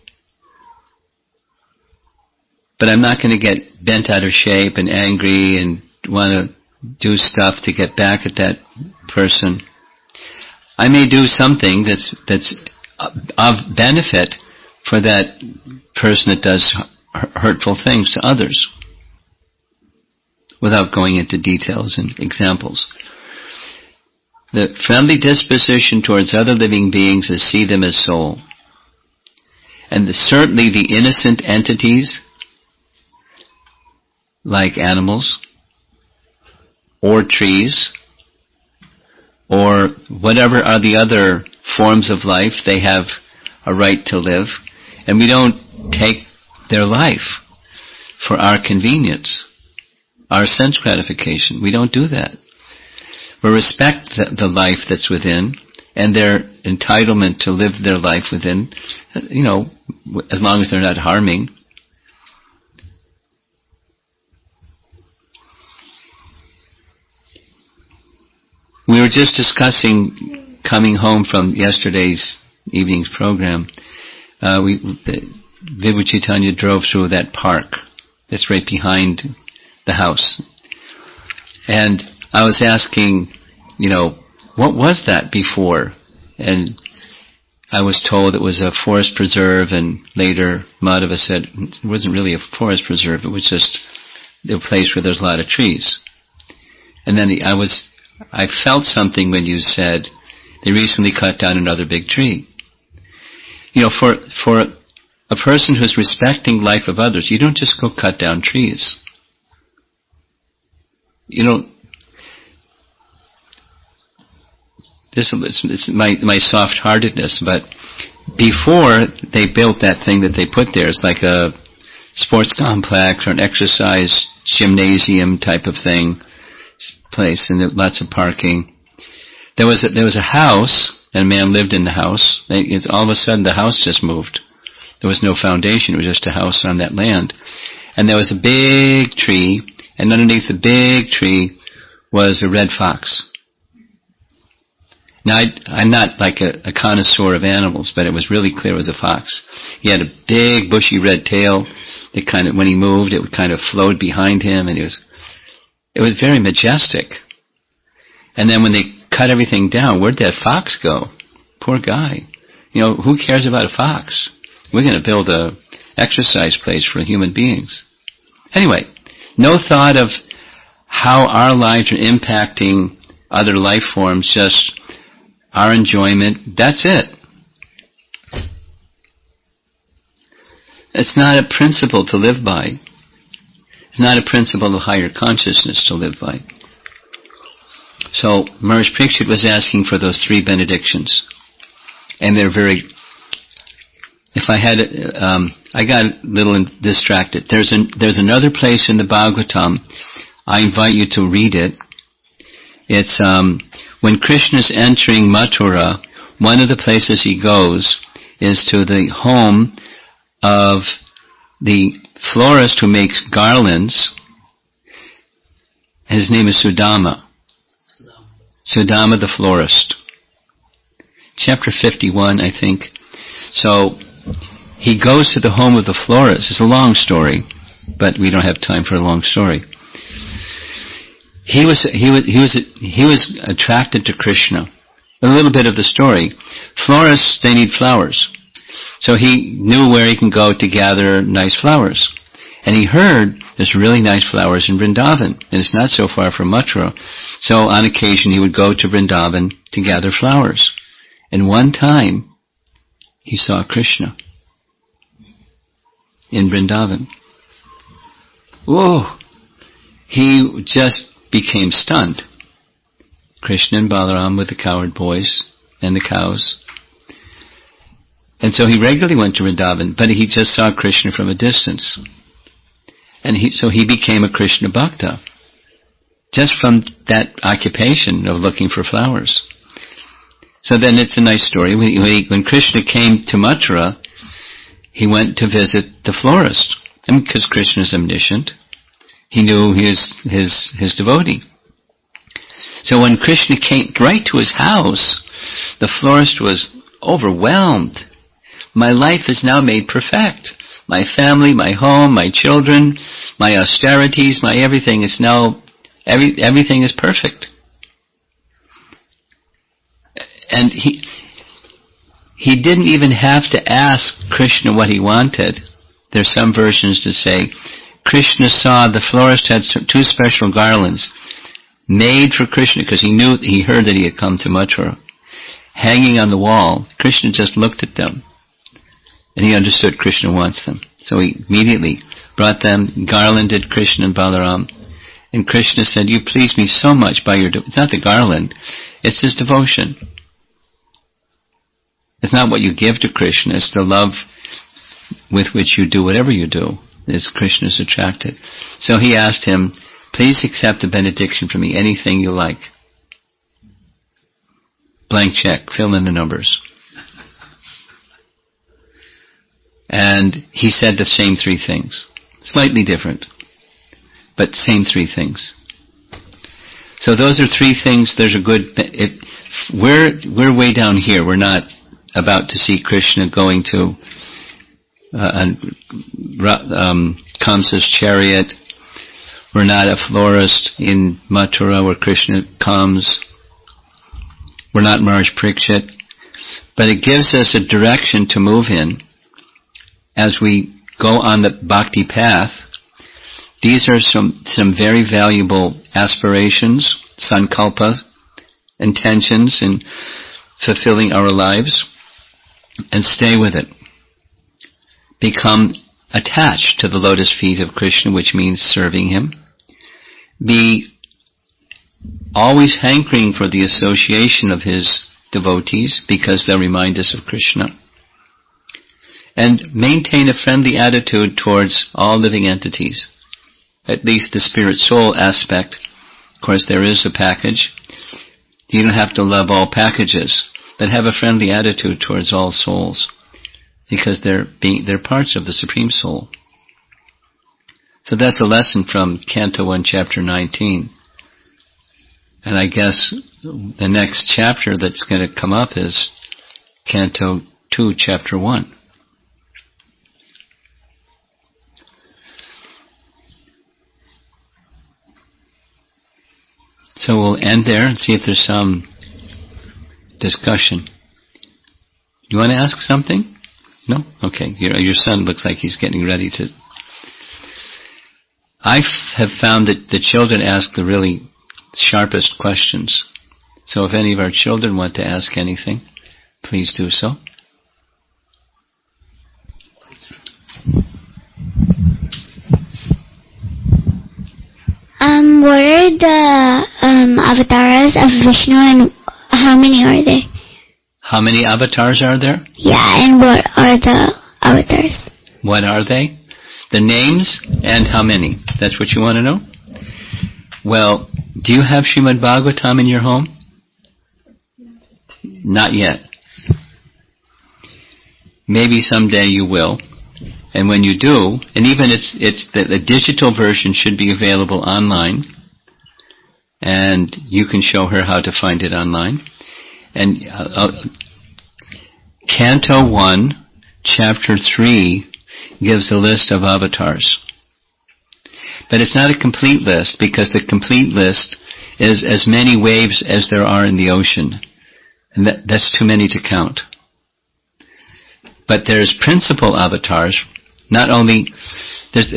but I'm not going to get bent out of shape and angry and want to do stuff to get back at that person. I may do something that's of benefit for that person that does hurtful things to others, without going into details and examples. The friendly disposition towards other living beings is see them as soul. And certainly the innocent entities, like animals, or trees, or whatever are the other forms of life, they have a right to live. And we don't take their life for our convenience, our sense gratification. We don't do that. We respect the life that's within and their entitlement to live their life within, as long as they're not harming. We were just discussing, coming home from yesterday's evening's program, Vibhu Chaitanya drove through that park that's right behind the house. And I was asking, what was that before? And I was told it was a forest preserve, and later Madhava said it wasn't really a forest preserve, it was just a place where there's a lot of trees. And then I felt something when you said they recently cut down another big tree. For a person who's respecting life of others, you don't just go cut down trees. This is my soft-heartedness, but before they built that thing that they put there, it's like a sports complex or an exercise gymnasium type of thing, place, and lots of parking. There was a house, and a man lived in the house. All of a sudden, the house just moved. There was no foundation. It was just a house on that land. And there was a big tree, and underneath the big tree was a red fox. Now, I'm not like a connoisseur of animals, but it was really clear it was a fox. He had a big, bushy red tail. It kind of, when he moved, it would kind of float behind him, and it was very majestic. And then when they cut everything down, where'd that fox go? Poor guy. Who cares about a fox? We're going to build a exercise place for human beings. Anyway, no thought of how our lives are impacting other life forms, just our enjoyment. That's it. It's not a principle to live by. It's not a principle of higher consciousness to live by. So Maharaj Parikshit was asking for those 3 benedictions. And they're very... I got a little distracted. There's another place in the Bhagavatam. I invite you to read it. It's when Krishna's entering Mathura, one of the places he goes is to the home of the florist who makes garlands. His name is Sudama. Sudama the florist. Chapter 51, I think. So he goes to the home of the florist. It's a long story, but we don't have time for a long story. He was attracted to Krishna. A little bit of the story. Florists, they need flowers. So he knew where he can go to gather nice flowers. And he heard there's really nice flowers in Vrindavan, and it's not so far from Mathura. So on occasion he would go to Vrindavan to gather flowers. And one time he saw Krishna in Vrindavan. Whoa! He just became stunned. Krishna and Balaram with the cowherd boys and the cows. And so he regularly went to Vrindavan, but he just saw Krishna from a distance. And so he became a Krishna Bhakta, just from that occupation of looking for flowers. So then it's a nice story. When Krishna came to Mathura, he went to visit the florist. And because Krishna is omniscient, he knew his devotee. So when Krishna came right to his house, the florist was overwhelmed. My life is now made perfect. My family, my home, my children, my austerities, my everything is now, everything is perfect. And he didn't even have to ask Krishna what he wanted. There's some versions to say, Krishna saw the florist had 2 special garlands made for Krishna, because he heard that he had come to Mathura, hanging on the wall. Krishna just looked at them, and he understood Krishna wants them. So he immediately brought them, garlanded Krishna and Balaram, and Krishna said, you please me so much by your... It's not the garland, it's his devotion. It's not what you give to Krishna, it's the love with which you do whatever you do. As Krishna is attracted. So he asked him, please accept a benediction from me, anything you like. Blank check, fill in the numbers. And he said the same 3 things. Slightly different, but same 3 things. So those are 3 things, there's a good... We're way down here, we're not about to see Krishna going to Kamsa's chariot. We're not a florist in Mathura where Krishna comes. We're not Maharaj Parikshit. But it gives us a direction to move in as we go on the bhakti path. These are some very valuable aspirations, sankalpas, intentions in fulfilling our lives, and stay with it. Become attached to the lotus feet of Krishna, which means serving him. Be always hankering for the association of his devotees, because they'll remind us of Krishna. and maintain a friendly attitude towards all living entities. At least the spirit-soul aspect. Of course, there is a package. You don't have to love all packages, but have a friendly attitude towards all souls, because they're parts of the Supreme Soul. So that's a lesson from Canto 1, Chapter 19. And I guess the next chapter that's going to come up is Canto 2, Chapter 1. So we'll end there and see if there's some discussion. You want to ask something? No? Okay. Your son looks like he's getting ready to. I have found that the children ask the really sharpest questions. So if any of our children want to ask anything, please do so. What are the avatars of Vishnu, and how many are they? How many avatars are there? Yeah, and what are the avatars? What are they? The names and how many. That's what you want to know? Well, do you have Srimad Bhagavatam in your home? Not yet. Maybe someday you will. And when you do, and even it's the digital version should be available online, and you can show her how to find it online. And Canto 1, Chapter 3 gives a list of avatars. But it's not a complete list, because the complete list is as many waves as there are in the ocean. And that's too many to count. But there's principal avatars. Not only, there's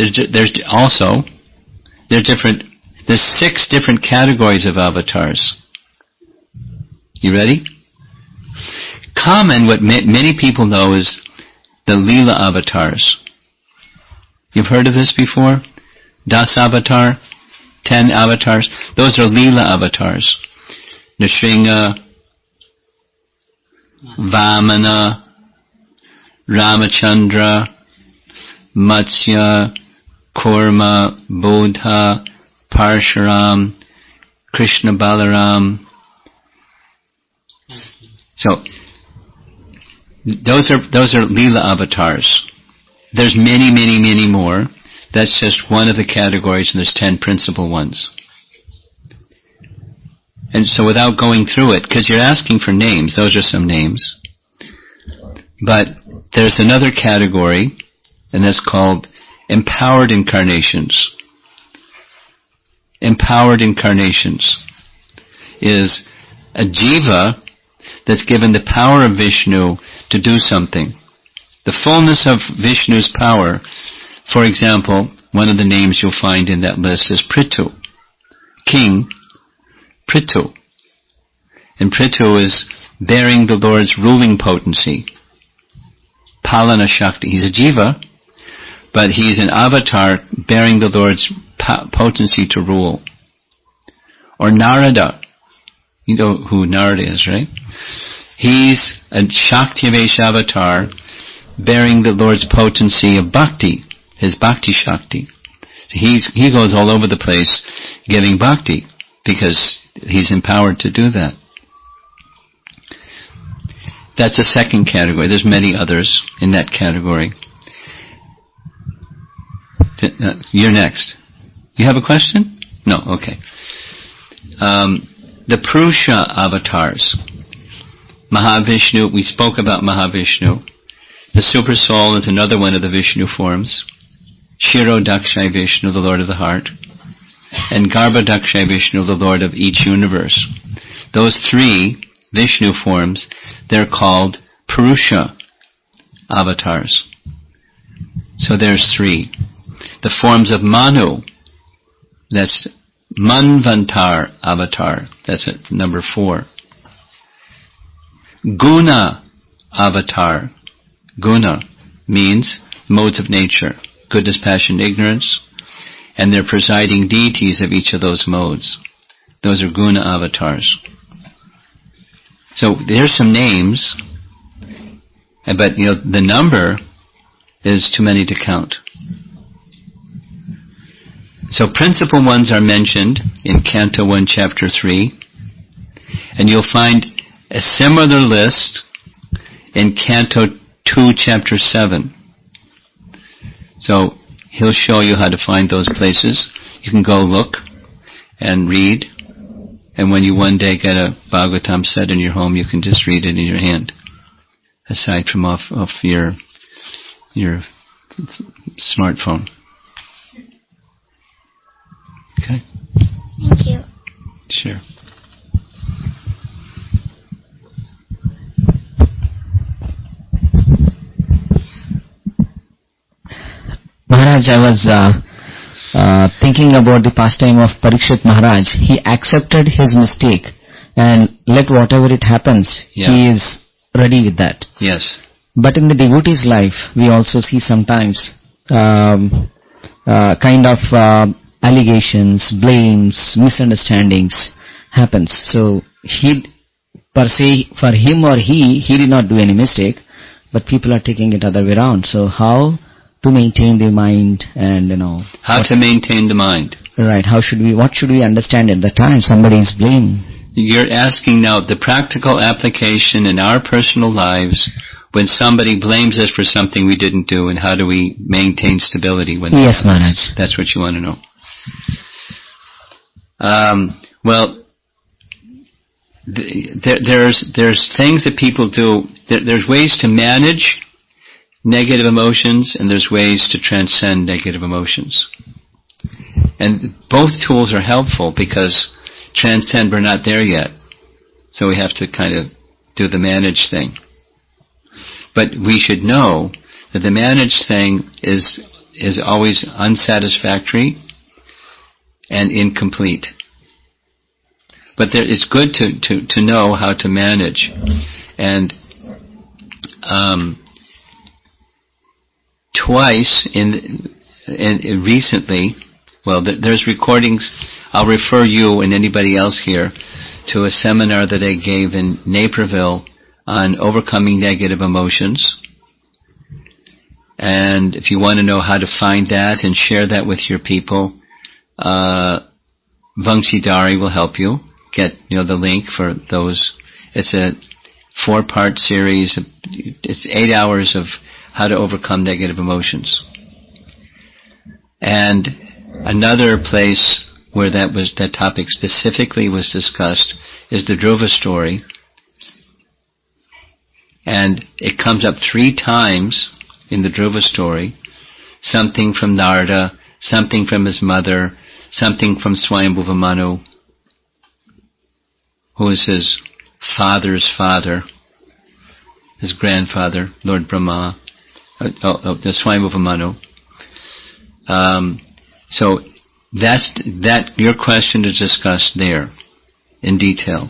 6 different categories of avatars. You ready? Common, what many people know is the Leela avatars. You've heard of this before? Das avatar, 10 avatars. Those are Leela avatars. Nrsimha, Vamana, Ramachandra, Matsya, Kurma, Bodha, Parshuram, Krishna Balaram. So those are Leela avatars. There's many, many, many more. That's just one of the categories, and there's 10 principal ones. And so without going through it, because you're asking for names, those are some names. But there's another category, and that's called empowered incarnations. Empowered incarnations is a jiva that's given the power of Vishnu to do something. The fullness of Vishnu's power. For example, one of the names you'll find in that list is Prithu. King Prithu. And Prithu is bearing the Lord's ruling potency. Palana Shakti. He's a jiva, but he's an avatar bearing the Lord's potency to rule. Or Narada. You know who Narada is, right? He's a Shakti-Vesha avatar bearing the Lord's potency of bhakti, his bhakti shakti. So he goes all over the place giving bhakti because he's empowered to do that. That's the second category. There's many others in that category. You're next. You have a question? No, okay. The Purusha avatars. Mahavishnu, we spoke about Mahavishnu. The Super Soul is another one of the Vishnu forms. Shiro Dakshay Vishnu, the Lord of the Heart. And Garbha Dakshay Vishnu, the Lord of each universe. Those 3 Vishnu forms, they're called Purusha avatars. So there's 3. The forms of Manu, that's Manvantar avatar, that's at number 4. Guna avatar. Guna means modes of nature, goodness, passion, ignorance, and they're presiding deities of each of those modes. Those are Guna avatars. So there's some names, but the number is too many to count. So principal ones are mentioned in Canto 1, Chapter 3, and you'll find a similar list in Canto 2, Chapter 7. So he'll show you how to find those places. You can go look and read, and when you one day get a Bhagavatam set in your home, you can just read it in your hand, aside from off your smartphone. Okay? Thank you. Sure. Maharaj, I was thinking about the pastime of Parikshit Maharaj. He accepted his mistake and let whatever it happens, he is ready with that. Yes. But in the devotee's life, we also see sometimes kind of allegations, blames, misunderstandings happens. So he, per se, for him or he did not do any mistake, but people are taking it other way around. So how to maintain the mind and, How to maintain the mind. Right. What should we understand at the time somebody is blaming? You're asking now the practical application in our personal lives when somebody blames us for something we didn't do, and how do we maintain stability when that Yes, happens? Maharaj. That's what you want to know. Well, there's things that people do. There's ways to manage negative emotions, and there's ways to transcend negative emotions. And both tools are helpful because transcend, we're not there yet. So we have to kind of do the manage thing. But we should know that the manage thing is always unsatisfactory and incomplete. But it's good to know how to manage. And twice recently, well, there's recordings. I'll refer you and anybody else here to a seminar that I gave in Naperville on overcoming negative emotions. And if you want to know how to find that and share that with your people, Vangsi Dari will help you get the link for those. It's a 4-part series. It's 8 hours of how to overcome negative emotions. And another place where that topic specifically was discussed is the Dhruva story. And it comes up 3 times in the Dhruva story. Something from Narada, something from his mother, something from Swayambhuva Manu, who is his father's father, his grandfather, Lord Brahma, the Swayambhuva Manu. So your question is discussed there in detail.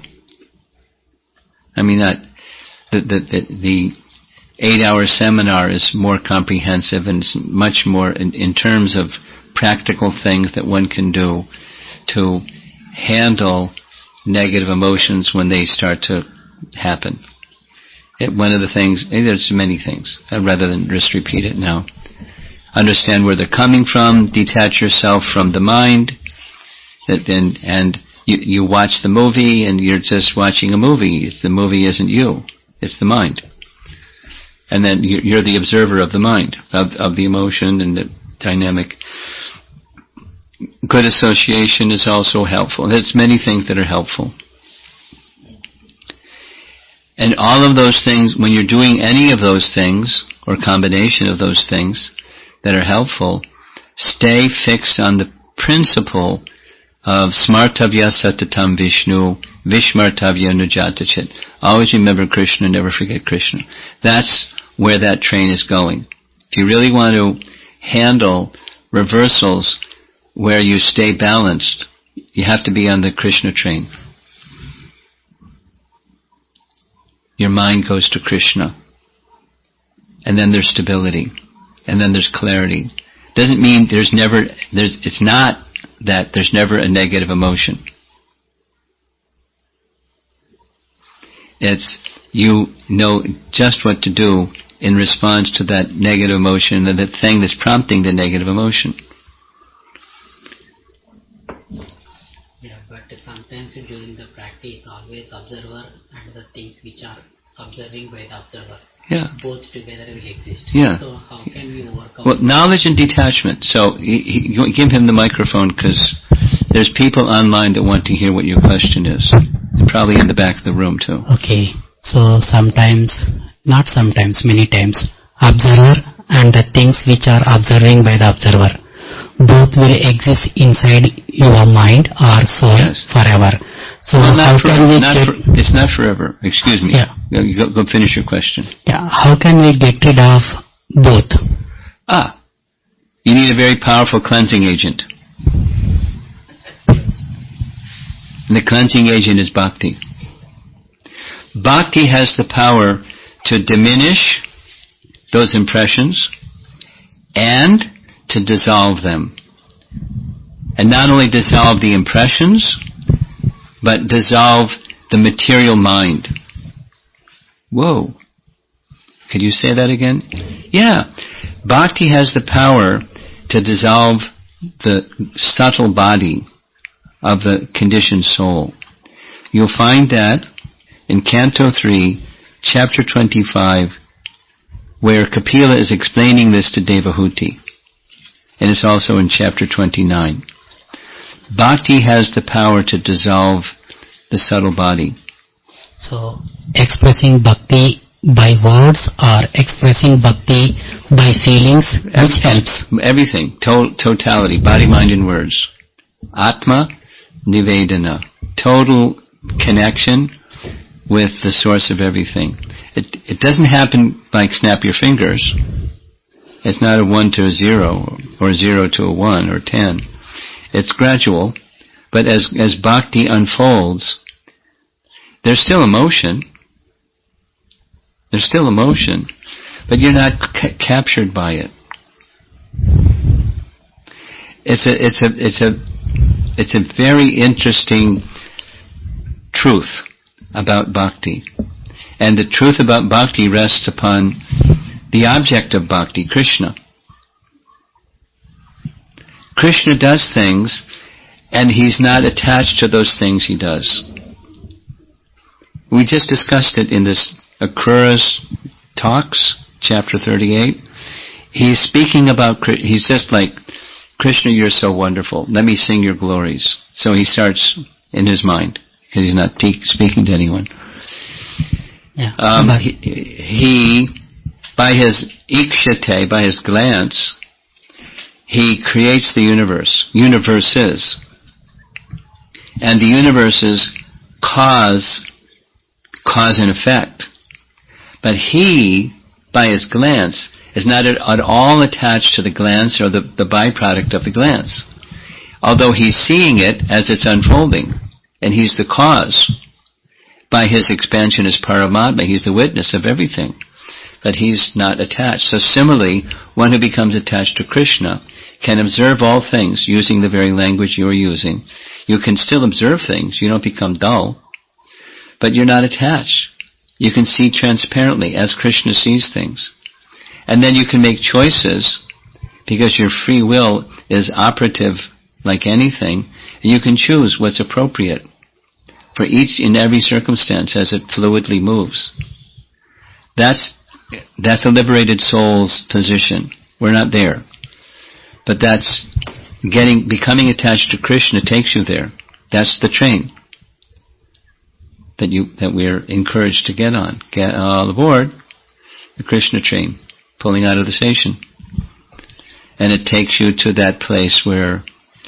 I mean, the 8-hour seminar is more comprehensive and it's much more in terms of practical things that one can do to handle negative emotions when they start to happen. One of the things, there's many things, rather than just repeat it now. Understand where they're coming from, detach yourself from the mind, and you watch the movie and you're just watching a movie. The movie isn't you, it's the mind. And then you're the observer of the mind, of the emotion and the dynamic. Good association is also helpful. There's many things that are helpful. And all of those things, when you're doing any of those things, or combination of those things that are helpful, stay fixed on the principle of smartavya satatam Vishnu, vishmartavya nujatachit. Always remember Krishna, never forget Krishna. That's where that train is going. If you really want to handle reversals where you stay balanced, you have to be on the Krishna train. Your mind goes to Krishna. And then there's stability. And then there's clarity. Doesn't mean it's not that there's never a negative emotion. It's you know just what to do in response to that negative emotion and the thing that's prompting the negative emotion. Yeah, but sometimes during the practice, always observer and the things which are observing by the observer. Yeah. Both together will exist. Yeah. So how can we overcome? Well, knowledge and detachment. So give him the microphone, because there's people online that want to hear what your question is. They're probably in the back of the room too. Okay. So sometimes, not sometimes, many times, observer and the things which are observing by the observer, both will exist inside your mind or soul. Yes. Forever. So well, how can we it's not forever. Excuse me. Yeah. Go finish your question. Yeah. How can we get rid of both? You need a very powerful cleansing agent. And the cleansing agent is bhakti. Bhakti has the power to diminish those impressions and to dissolve them. And not only dissolve the impressions, but dissolve the material mind. Whoa. Could you say that again? Yeah. Bhakti has the power to dissolve the subtle body of the conditioned soul. You'll find that in Canto 3, Chapter 25, where Kapila is explaining this to Devahuti. And it's also in Chapter 29. Bhakti has the power to dissolve the subtle body. So, expressing bhakti by words or expressing bhakti by feelings, which helps? Everything. Totality. Body, mind, and words. Atma Nivedana. Total connection with the source of everything. It doesn't happen like snap your fingers. It's not a 1 to a 0 or 0 to a 1 or 10. It's gradual, but as bhakti unfolds, there's still emotion. There's still emotion, but you're not captured by it. It's a very interesting truth about bhakti. And the truth about bhakti rests upon the object of bhakti, Krishna. Krishna does things, and he's not attached to those things he does. We just discussed it in this Akrura's talks, chapter 38. He's speaking about, he's just like, Krishna, you're so wonderful. Let me sing your glories. So he starts in his mind, because he's not speaking to anyone. Yeah, he, by his ikshate, by his glance, he creates the universes. And the universes cause and effect. But he, by his glance, is not at all attached to the glance or the byproduct of the glance. Although he's seeing it as it's unfolding, and he's the cause. By his expansion as Paramatma, he's the witness of everything. But he's not attached. So similarly, one who becomes attached to Krishna can observe all things using the very language you're using. You can still observe things. You don't become dull. But you're not attached. You can see transparently as Krishna sees things. And then you can make choices, because your free will is operative like anything, and you can choose what's appropriate for each and every circumstance as it fluidly moves. That's a liberated soul's position. We're not there. But that's becoming attached to Krishna takes you there. That's the train that we're encouraged to get on. Get all aboard the Krishna train, pulling out of the station. And it takes you to that place where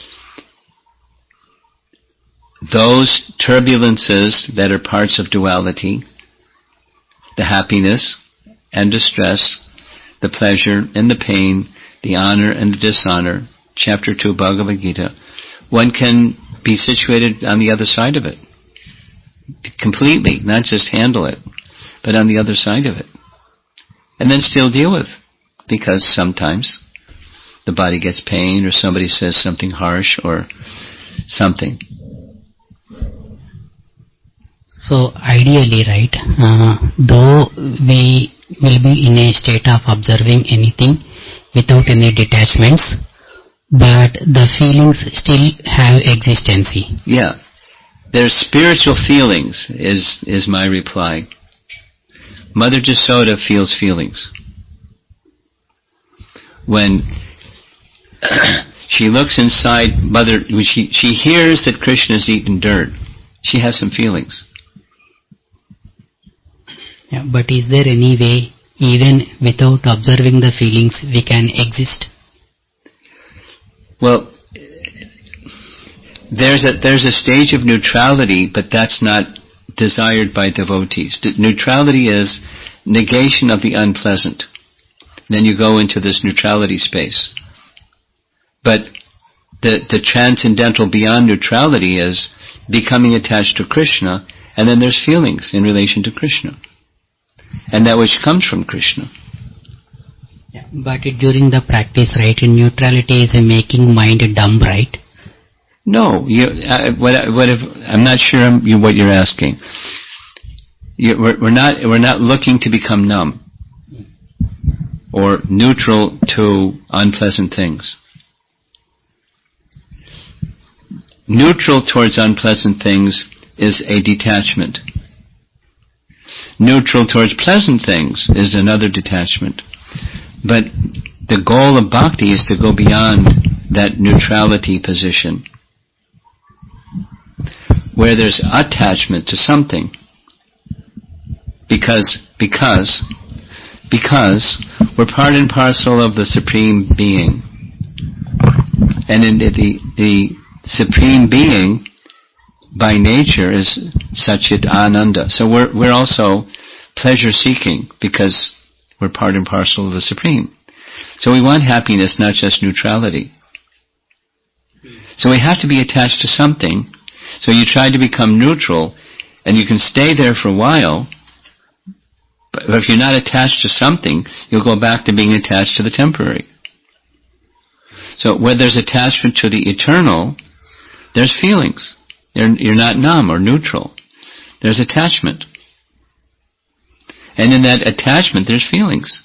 those turbulences that are parts of duality, the happiness and distress, the pleasure and the pain, the honor and the dishonor, chapter 2 Bhagavad Gita, one can be situated on the other side of it. Completely, not just handle it, but on the other side of it. And then still deal with, because sometimes the body gets pain or somebody says something harsh or something. So ideally, right, though we will be in a state of observing anything without any detachments, but the feelings still have existency. Yeah. There's spiritual feelings, is my reply. Mother Jasoda feels feelings. When she looks inside Mother, when she hears that Krishna's eaten dirt, she has some feelings. Yeah, but is there any way, even without observing the feelings, we can exist? Well, there's a stage of neutrality, but that's not desired by devotees. Neutrality is negation of the unpleasant. Then you go into this neutrality space. But the transcendental beyond neutrality is becoming attached to Krishna, and then there's feelings in relation to Krishna. And that which comes from Krishna. Yeah, but during the practice, right, neutrality is making mind dumb, right? No, I'm not sure what you're asking. We're not looking to become numb or neutral to unpleasant things. Neutral towards unpleasant things is a detachment. Neutral towards pleasant things is another detachment. But the goal of bhakti is to go beyond that neutrality position, where there's attachment to something. Because we're part and parcel of the Supreme Being. And in the Supreme Being, by nature, is Satchit Ananda. So we're also pleasure-seeking because we're part and parcel of the Supreme. So we want happiness, not just neutrality. So we have to be attached to something. So you try to become neutral, and you can stay there for a while, but if you're not attached to something, you'll go back to being attached to the temporary. So where there's attachment to the eternal, there's feelings. You're not numb or neutral. There's attachment. And in that attachment, there's feelings.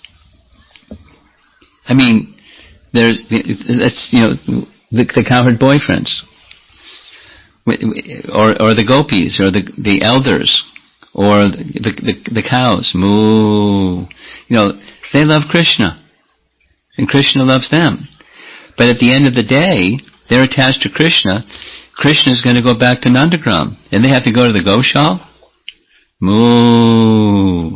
I mean, there's the cowherd boyfriends, or the gopis, or the elders, or the cows. Moo. They love Krishna, and Krishna loves them. But at the end of the day, they're attached to Krishna. Krishna's going to go back to Nandagram, and they have to go to the Goshal. Moo.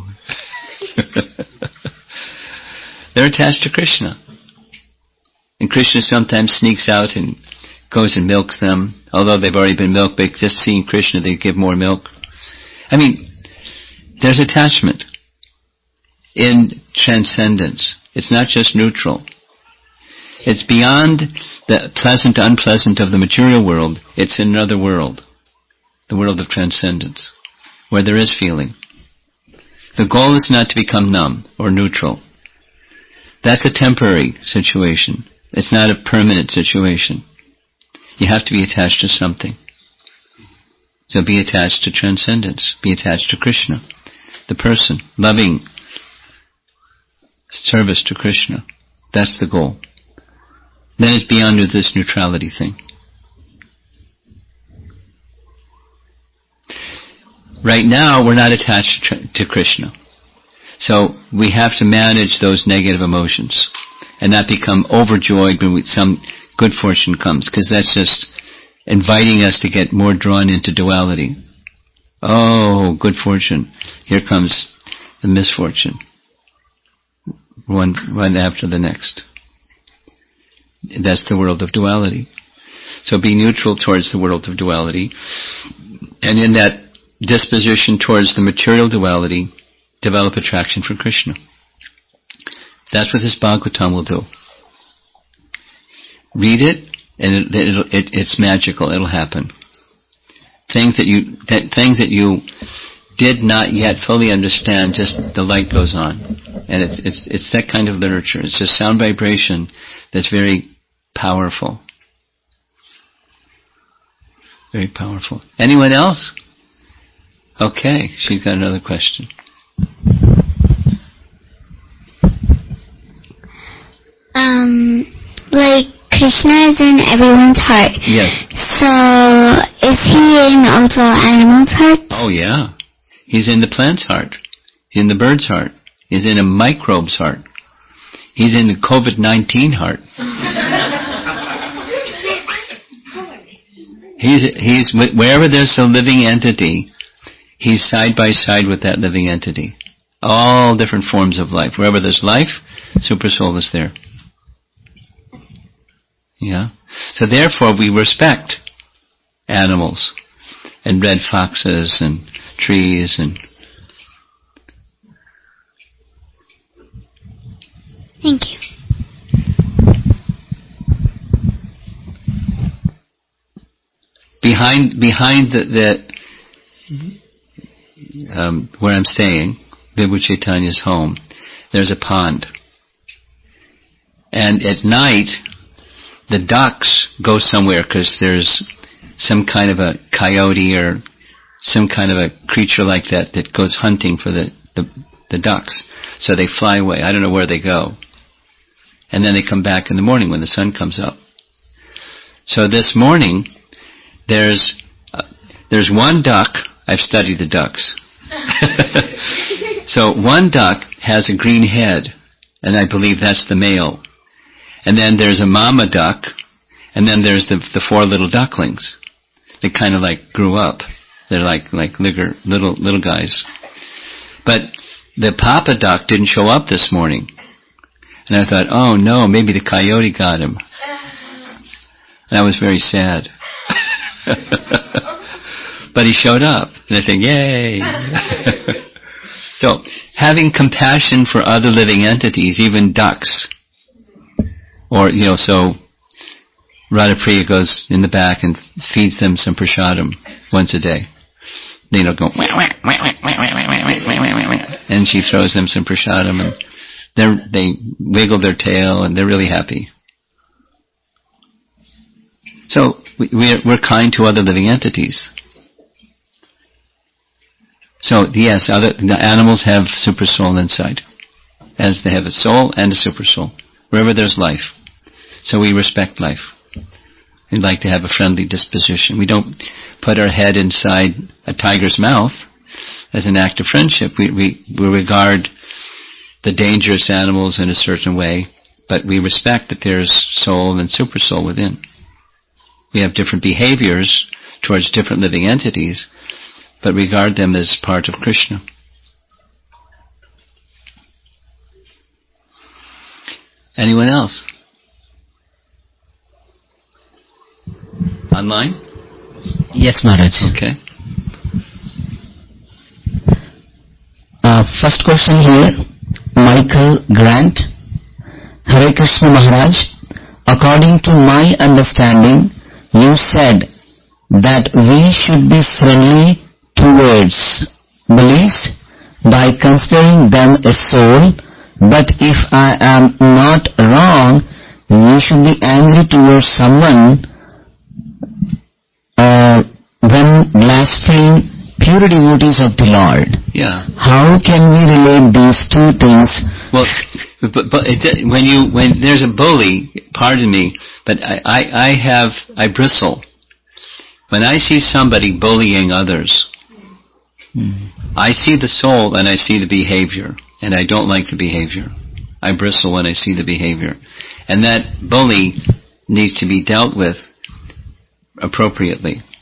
They're attached to Krishna. And Krishna sometimes sneaks out and goes and milks them. Although they've already been milked, but just seeing Krishna, they give more milk. I mean, there's attachment in transcendence. It's not just neutral. It's beyond the pleasant, unpleasant of the material world. It's in another world. The world of transcendence, where there is feeling. The goal is not to become numb or neutral. That's a temporary situation. It's not a permanent situation. You have to be attached to something. So be attached to transcendence. Be attached to Krishna, the person, loving service to Krishna. That's the goal. Then it's beyond this neutrality thing. Right now, we're not attached to Krishna. So we have to manage those negative emotions and not become overjoyed when some good fortune comes, because that's just inviting us to get more drawn into duality. Oh, good fortune. Here comes the misfortune. One after the next. That's the world of duality. So be neutral towards the world of duality. And in that disposition towards the material duality, develop attraction for Krishna. That's what this Bhagavatam will do. Read it, and it's magical. It'll happen. Things that you did not yet fully understand, just the light goes on, and it's that kind of literature. It's a sound vibration that's very powerful. Very powerful. Anyone else? Okay, she's got another question. Krishna is in everyone's heart. Yes. So, is he in also animals' hearts? Oh yeah. He's in the plant's heart. He's in the bird's heart. He's in a microbe's heart. He's in the COVID-19 heart. He's wherever there's a living entity, he's side by side with that living entity. All different forms of life. Wherever there's life, Super Soul is there. Yeah. So therefore we respect animals and red foxes and trees and... Thank you. Behind where I'm staying, Vibhu Chaitanya's home, there's a pond. And at night, the ducks go somewhere because there's some kind of a coyote or some kind of a creature like that that goes hunting for the ducks. So they fly away. I don't know where they go. And then they come back in the morning when the sun comes up. So this morning, there's one duck. I've studied the ducks. So one duck has a green head, and I believe that's the male. And then there's a mama duck, and then there's the four little ducklings. They kind of like grew up. They're like little guys. But the papa duck didn't show up this morning. And I thought, oh no, maybe the coyote got him. And I was very sad. But he showed up. And I think, yay! So, having compassion for other living entities, even ducks. Or, so Radhapriya goes in the back and feeds them some prasadam once a day. They go, and she throws them some prasadam, and they wiggle their tail, and they're really happy. So we're kind to other living entities. So yes, the animals have super soul inside, as they have a soul and a super soul, wherever there's life. So we respect life. We'd like to have a friendly disposition. We don't put our head inside a tiger's mouth as an act of friendship. We regard the dangerous animals in a certain way, but we respect that there's soul and super soul within. We have different behaviors towards different living entities, but regard them as part of Krishna. Anyone else? Online? Yes, Maharaj. Okay. First question here, Michael Grant. Hare Krishna Maharaj, according to my understanding, you said that we should be friendly towards beliefs by considering them a soul, but if I am not wrong, we should be angry towards someone when blaspheme pure devotees of the Lord. Yeah. How can we relate these two things? Well, but when there's a bully, pardon me, but I bristle when I see somebody bullying others. I see the soul and I see the behavior, and I don't like the behavior. I bristle when I see the behavior, and that bully needs to be dealt with appropriately,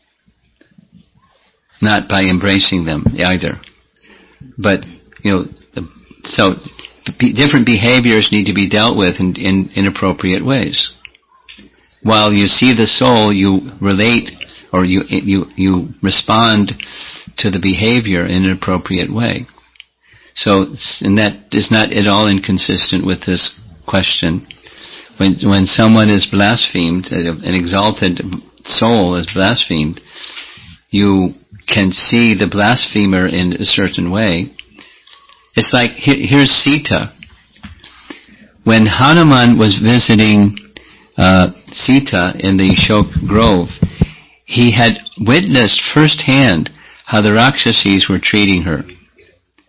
not by embracing them either. But so different behaviors need to be dealt with in appropriate ways. While you see the soul, you relate or you respond to the behavior in an appropriate way. So, and that is not at all inconsistent with this question. When someone is blasphemed, an exalted soul is blasphemed, you can see the blasphemer in a certain way. It's like, here's Sita. When Hanuman was visiting Sita in the Ashok Grove, he had witnessed firsthand how the Rakshasis were treating her.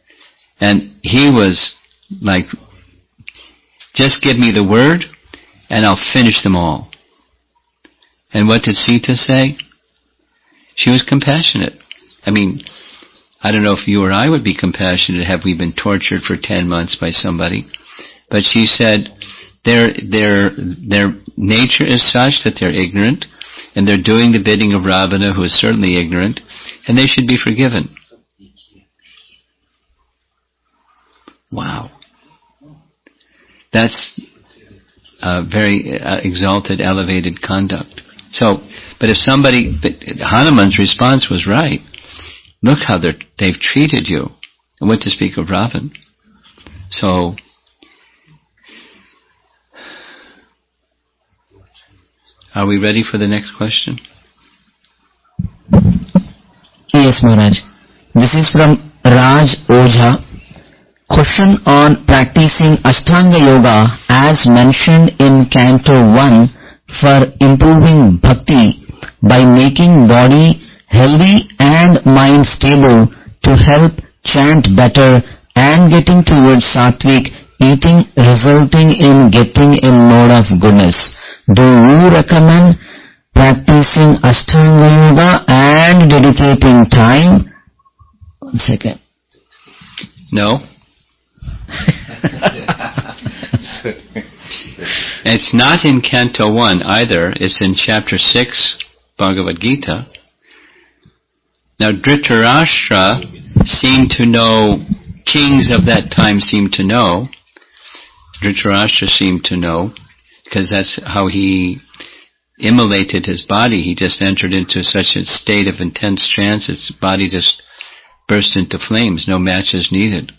And he was like, just give me the word and I'll finish them all. And what did Sita say? She was compassionate. I mean, I don't know if you or I would be compassionate had we been tortured for 10 months by somebody. But she said their nature is such that they're ignorant, and they're doing the bidding of Ravana, who is certainly ignorant, and they should be forgiven. Wow. That's very exalted, elevated conduct. So, but Hanuman's response was right. Look how they've treated you. And what to speak of Ravan. So, are we ready for the next question? Yes, Maharaj. This is from Raj Ojha. Question on practicing Ashtanga Yoga as mentioned in Canto 1 for improving bhakti by making body healthy and mind stable to help chant better and getting towards sattvic eating resulting in getting in mode of goodness. Do you recommend practicing Ashtanga Yoga and dedicating time? 1 second. No. It's not in Canto 1 either. It's in Chapter 6, Bhagavad Gita. Now Dhritarashtra seemed to know, kings of that time seemed to know, Dhritarashtra seemed to know, because that's how he immolated his body. He just entered into such a state of intense trance, his body just burst into flames, no matches needed.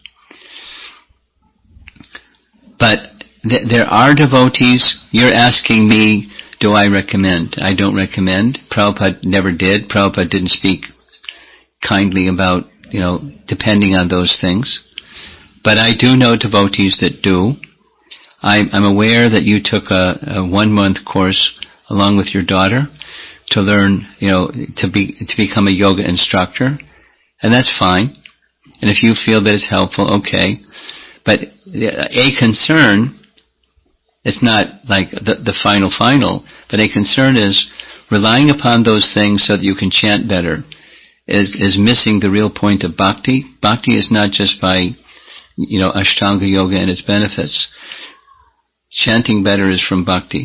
But there are devotees. You're asking me, do I recommend? I don't recommend. Prabhupada never did. Prabhupada didn't speak kindly about, depending on those things. But I do know devotees that do. I'm aware that you took a 1-month course along with your daughter to learn, to become a yoga instructor. And that's fine. And if you feel that it's helpful, okay. But a concern, it's not like the final, but a concern is relying upon those things so that you can chant better is missing the real point of bhakti. Bhakti is not just by, Ashtanga Yoga and its benefits. Chanting better is from bhakti.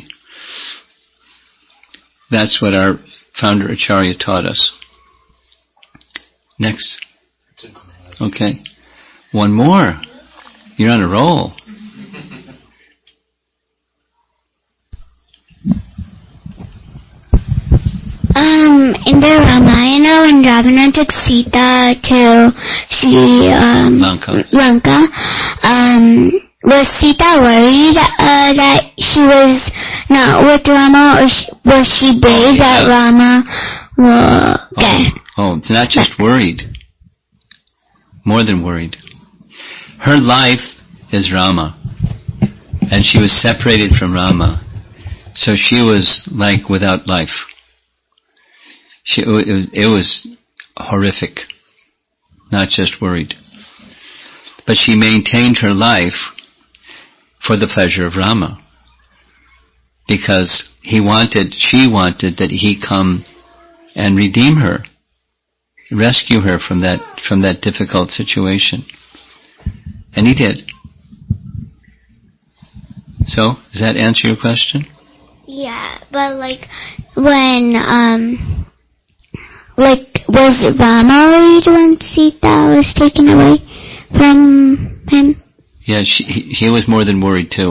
That's what our founder Acharya taught us. Next. Okay. One more. You're on a roll. In the Ramayana, when Ravana took Sita to see Lanka, was Sita worried that she was not with Rama, or was she brave that Rama will get? Oh, it's not just worried. More than worried. Her life is Rama, and she was separated from Rama, so she was like without life. It was horrific, not just worried. But she maintained her life for the pleasure of Rama, because she wanted that he come and redeem her, rescue her from that difficult situation. And he did. So, does that answer your question? Yeah, but when, was Rama worried when Sita was taken away from him? Yeah, he was more than worried too.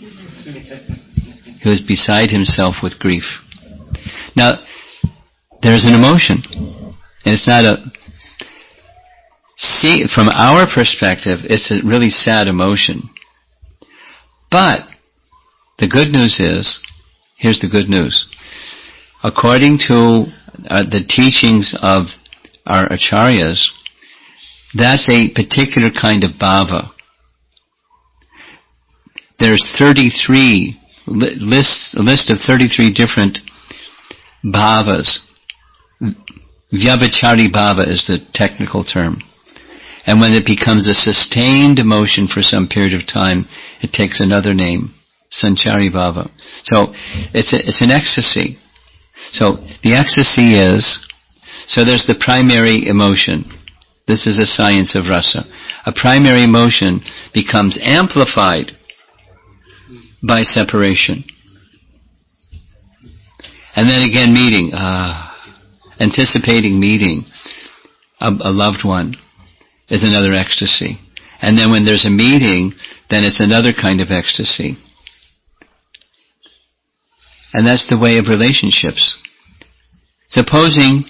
He was beside himself with grief. Now, there's an emotion. And it's not from our perspective, it's a really sad emotion. But the good news is, here's the good news. According to the teachings of our acharyas, that's a particular kind of bhava. There's 33 a list of 33 different bhavas. Vyabhichari bhava is the technical term. And when it becomes a sustained emotion for some period of time, it takes another name. Sanchari Bhava. So it's an ecstasy. So the ecstasy is, so there's the primary emotion. This is a science of rasa. A primary emotion becomes amplified by separation. And then again meeting, anticipating meeting a loved one is another ecstasy. And then when there's a meeting, then it's another kind of ecstasy. And that's the way of relationships. Supposing,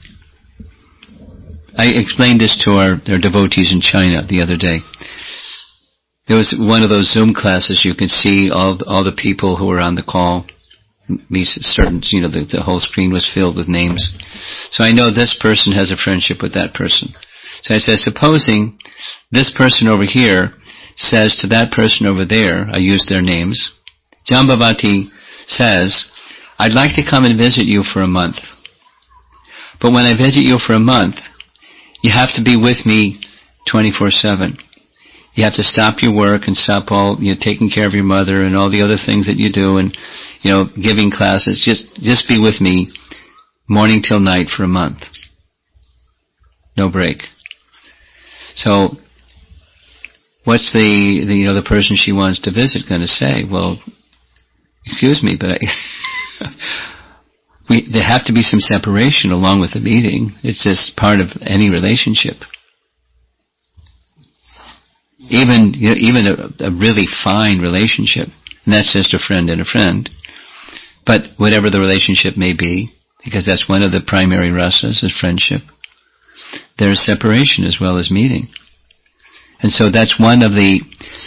I explained this to our devotees in China the other day. There was one of those Zoom classes, you can see all the people who were on the call. Certain, the whole screen was filled with names. So I know this person has a friendship with that person. So I said, supposing this person over here says to that person over there, I use their names, Jambavati says, I'd like to come and visit you for a month. But when I visit you for a month, you have to be with me 24/7. You have to stop your work and stop taking care of your mother and all the other things that you do and, giving classes. Just be with me morning till night for a month. No break. So, what's the person she wants to visit going to say? Well, excuse me, but there have to be some separation along with the meeting. It's just part of any relationship. Even a really fine relationship, and that's just a friend and a friend. But whatever the relationship may be, because that's one of the primary rasas is friendship, there is separation as well as meeting. And so that's one of the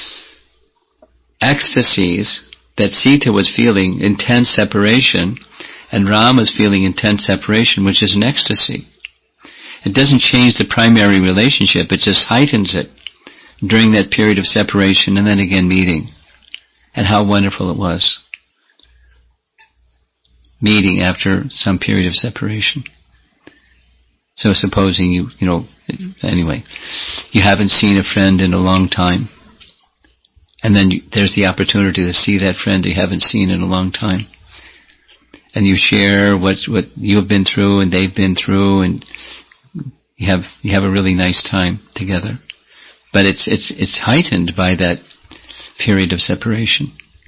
ecstasies that Sita was feeling, intense separation, and Ram was feeling intense separation, which is an ecstasy. It doesn't change the primary relationship, it just heightens it during that period of separation and then again meeting. And how wonderful it was. Meeting after some period of separation. So supposing anyway, you haven't seen a friend in a long time, and then there's the opportunity to see that friend you haven't seen in a long time. And you share what you've been through and they've been through, and you have a really nice time together. But it's heightened by that period of separation.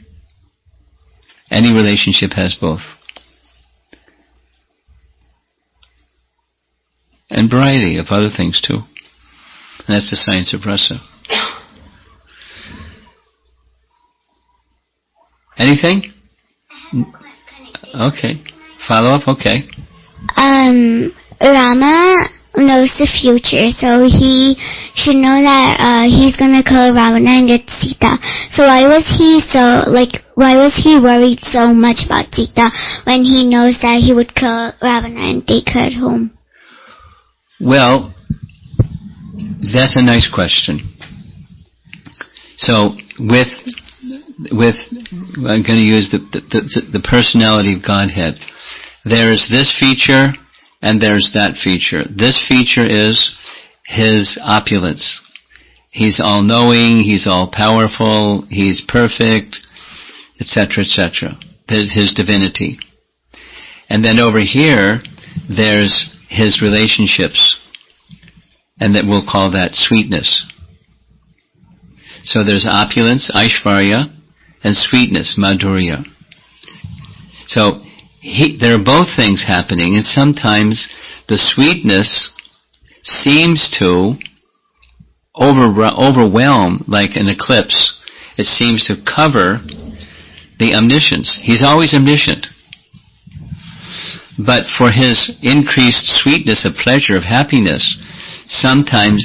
Any relationship has both. And variety of other things too. And that's the science of rasa. Anything? Okay. Follow up? Okay. Rama knows the future, so he should know that he's gonna kill Ravana and get Sita. So why was he worried so much about Sita when he knows that he would kill Ravana and take her home? Well, that's a nice question. So with I'm going to use the personality of Godhead. There's this feature and there's that feature. This feature is his opulence. He's all-knowing, he's all-powerful, he's perfect, etc., etc. There's his divinity. And then over here, there's his relationships, and that we'll call that sweetness. So there's opulence, Aishvarya, and sweetness, Madhurya. So there are both things happening, and sometimes the sweetness seems to overwhelm, like an eclipse. It seems to cover the omniscience. He's always omniscient. But for his increased sweetness of pleasure, of happiness, sometimes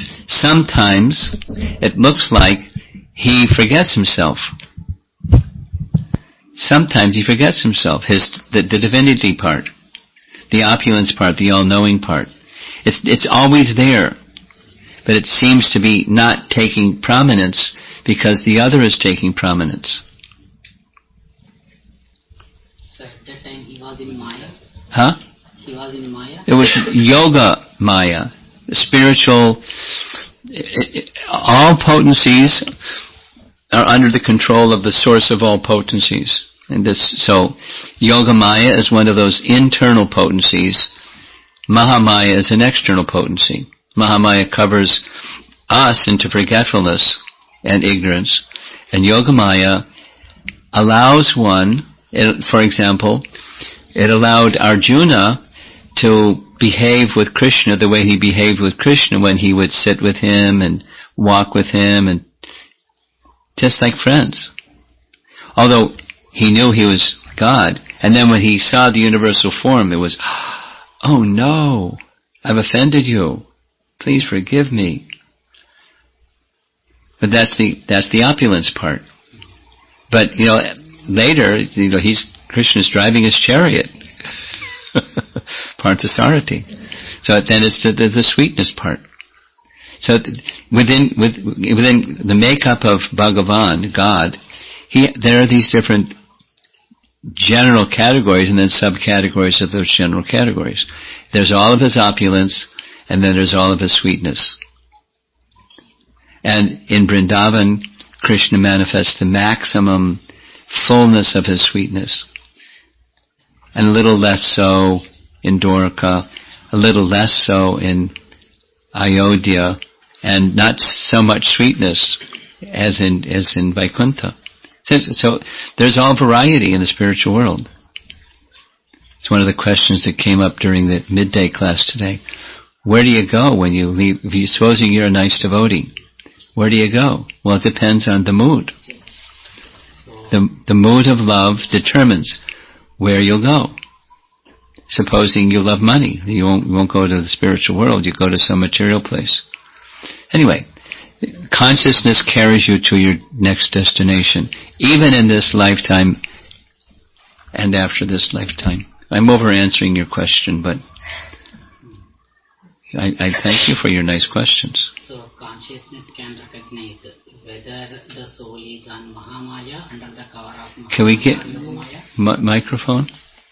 it looks like he forgets himself. Sometimes he forgets himself, the divinity part, the opulence part, the all-knowing part. It's always there, but it seems to be not taking prominence because the other is taking prominence. So at that time he was in Maya? Huh? He was in Maya? It was yoga Maya, spiritual, all potencies are under the control of the source of all potencies. And so Yogamaya is one of those internal potencies. Mahamaya is an external potency. Mahamaya covers us into forgetfulness and ignorance. And Yogamaya allows one, for example, it allowed Arjuna to behave with Krishna the way he behaved with Krishna when he would sit with him and walk with him, and just like friends. Although he knew he was God, and then when he saw the universal form, it was, oh no, I've offended you. Please forgive me. But that's the opulence part. But later, Krishna's driving his chariot, Parthasarathi. So then it's the sweetness part. So within the makeup of Bhagavan, God, there are these different general categories and then subcategories of those general categories. There's all of his opulence, and then there's all of his sweetness. And in Vrindavan, Krishna manifests the maximum fullness of his sweetness. And a little less so in Dwarka, a little less so in Ayodhya, and not so much sweetness as in Vaikuntha. So there's all variety in the spiritual world. It's one of the questions that came up during the midday class today. Where do you go when you leave? Supposing you're a nice devotee, where do you go? Well, it depends on the mood. The mood of love determines where you'll go. Supposing you love money, you won't go to the spiritual world, you go to some material place. Anyway, consciousness carries you to your next destination, even in this lifetime and after this lifetime. I'm over answering your question, but I thank you for your nice questions. So consciousness can recognize whether the soul is on Mahamaya, under the cover of Mahamaya. Can we get microphone?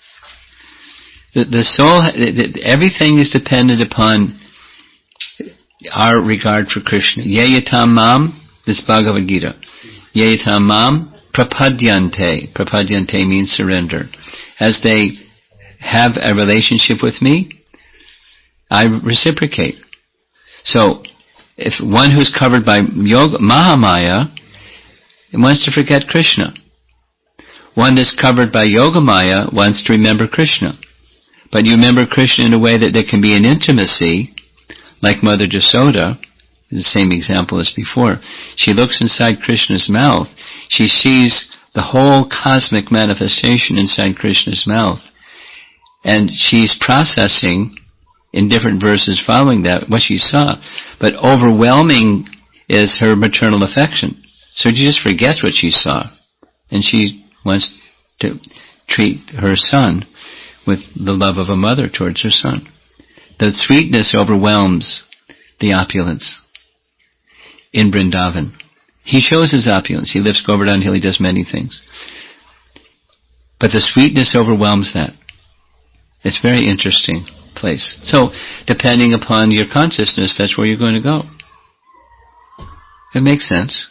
The soul, everything is dependent upon our regard for Krishna. Yeyatam mam, this Bhagavad Gita. Yeyatam mam prapadyante. Prapadyante means surrender. As they have a relationship with me, I reciprocate. So, if one who's covered by yoga, Mahamaya, wants to forget Krishna. One that's covered by Yogamaya wants to remember Krishna. But you remember Krishna in a way that there can be an intimacy, like Mother Jasoda, the same example as before. She looks inside Krishna's mouth. She sees the whole cosmic manifestation inside Krishna's mouth. And she's processing, in different verses following that, what she saw. But overwhelming is her maternal affection. So she just forgets what she saw. And she wants to treat her son with the love of a mother towards her son. The sweetness overwhelms the opulence in Vrindavan. He shows his opulence. He lives Govardhan Hill. He does many things. But the sweetness overwhelms that. It's a very interesting place. So, depending upon your consciousness, that's where you're going to go. It makes sense.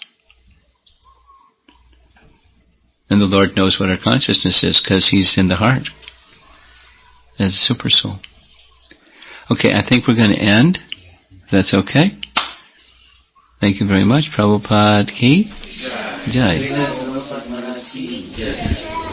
And the Lord knows what our consciousness is because He's in the heart. As a super soul. Okay, I think we're going to end. If that's okay. Thank you very much. Prabhupada ki Jai.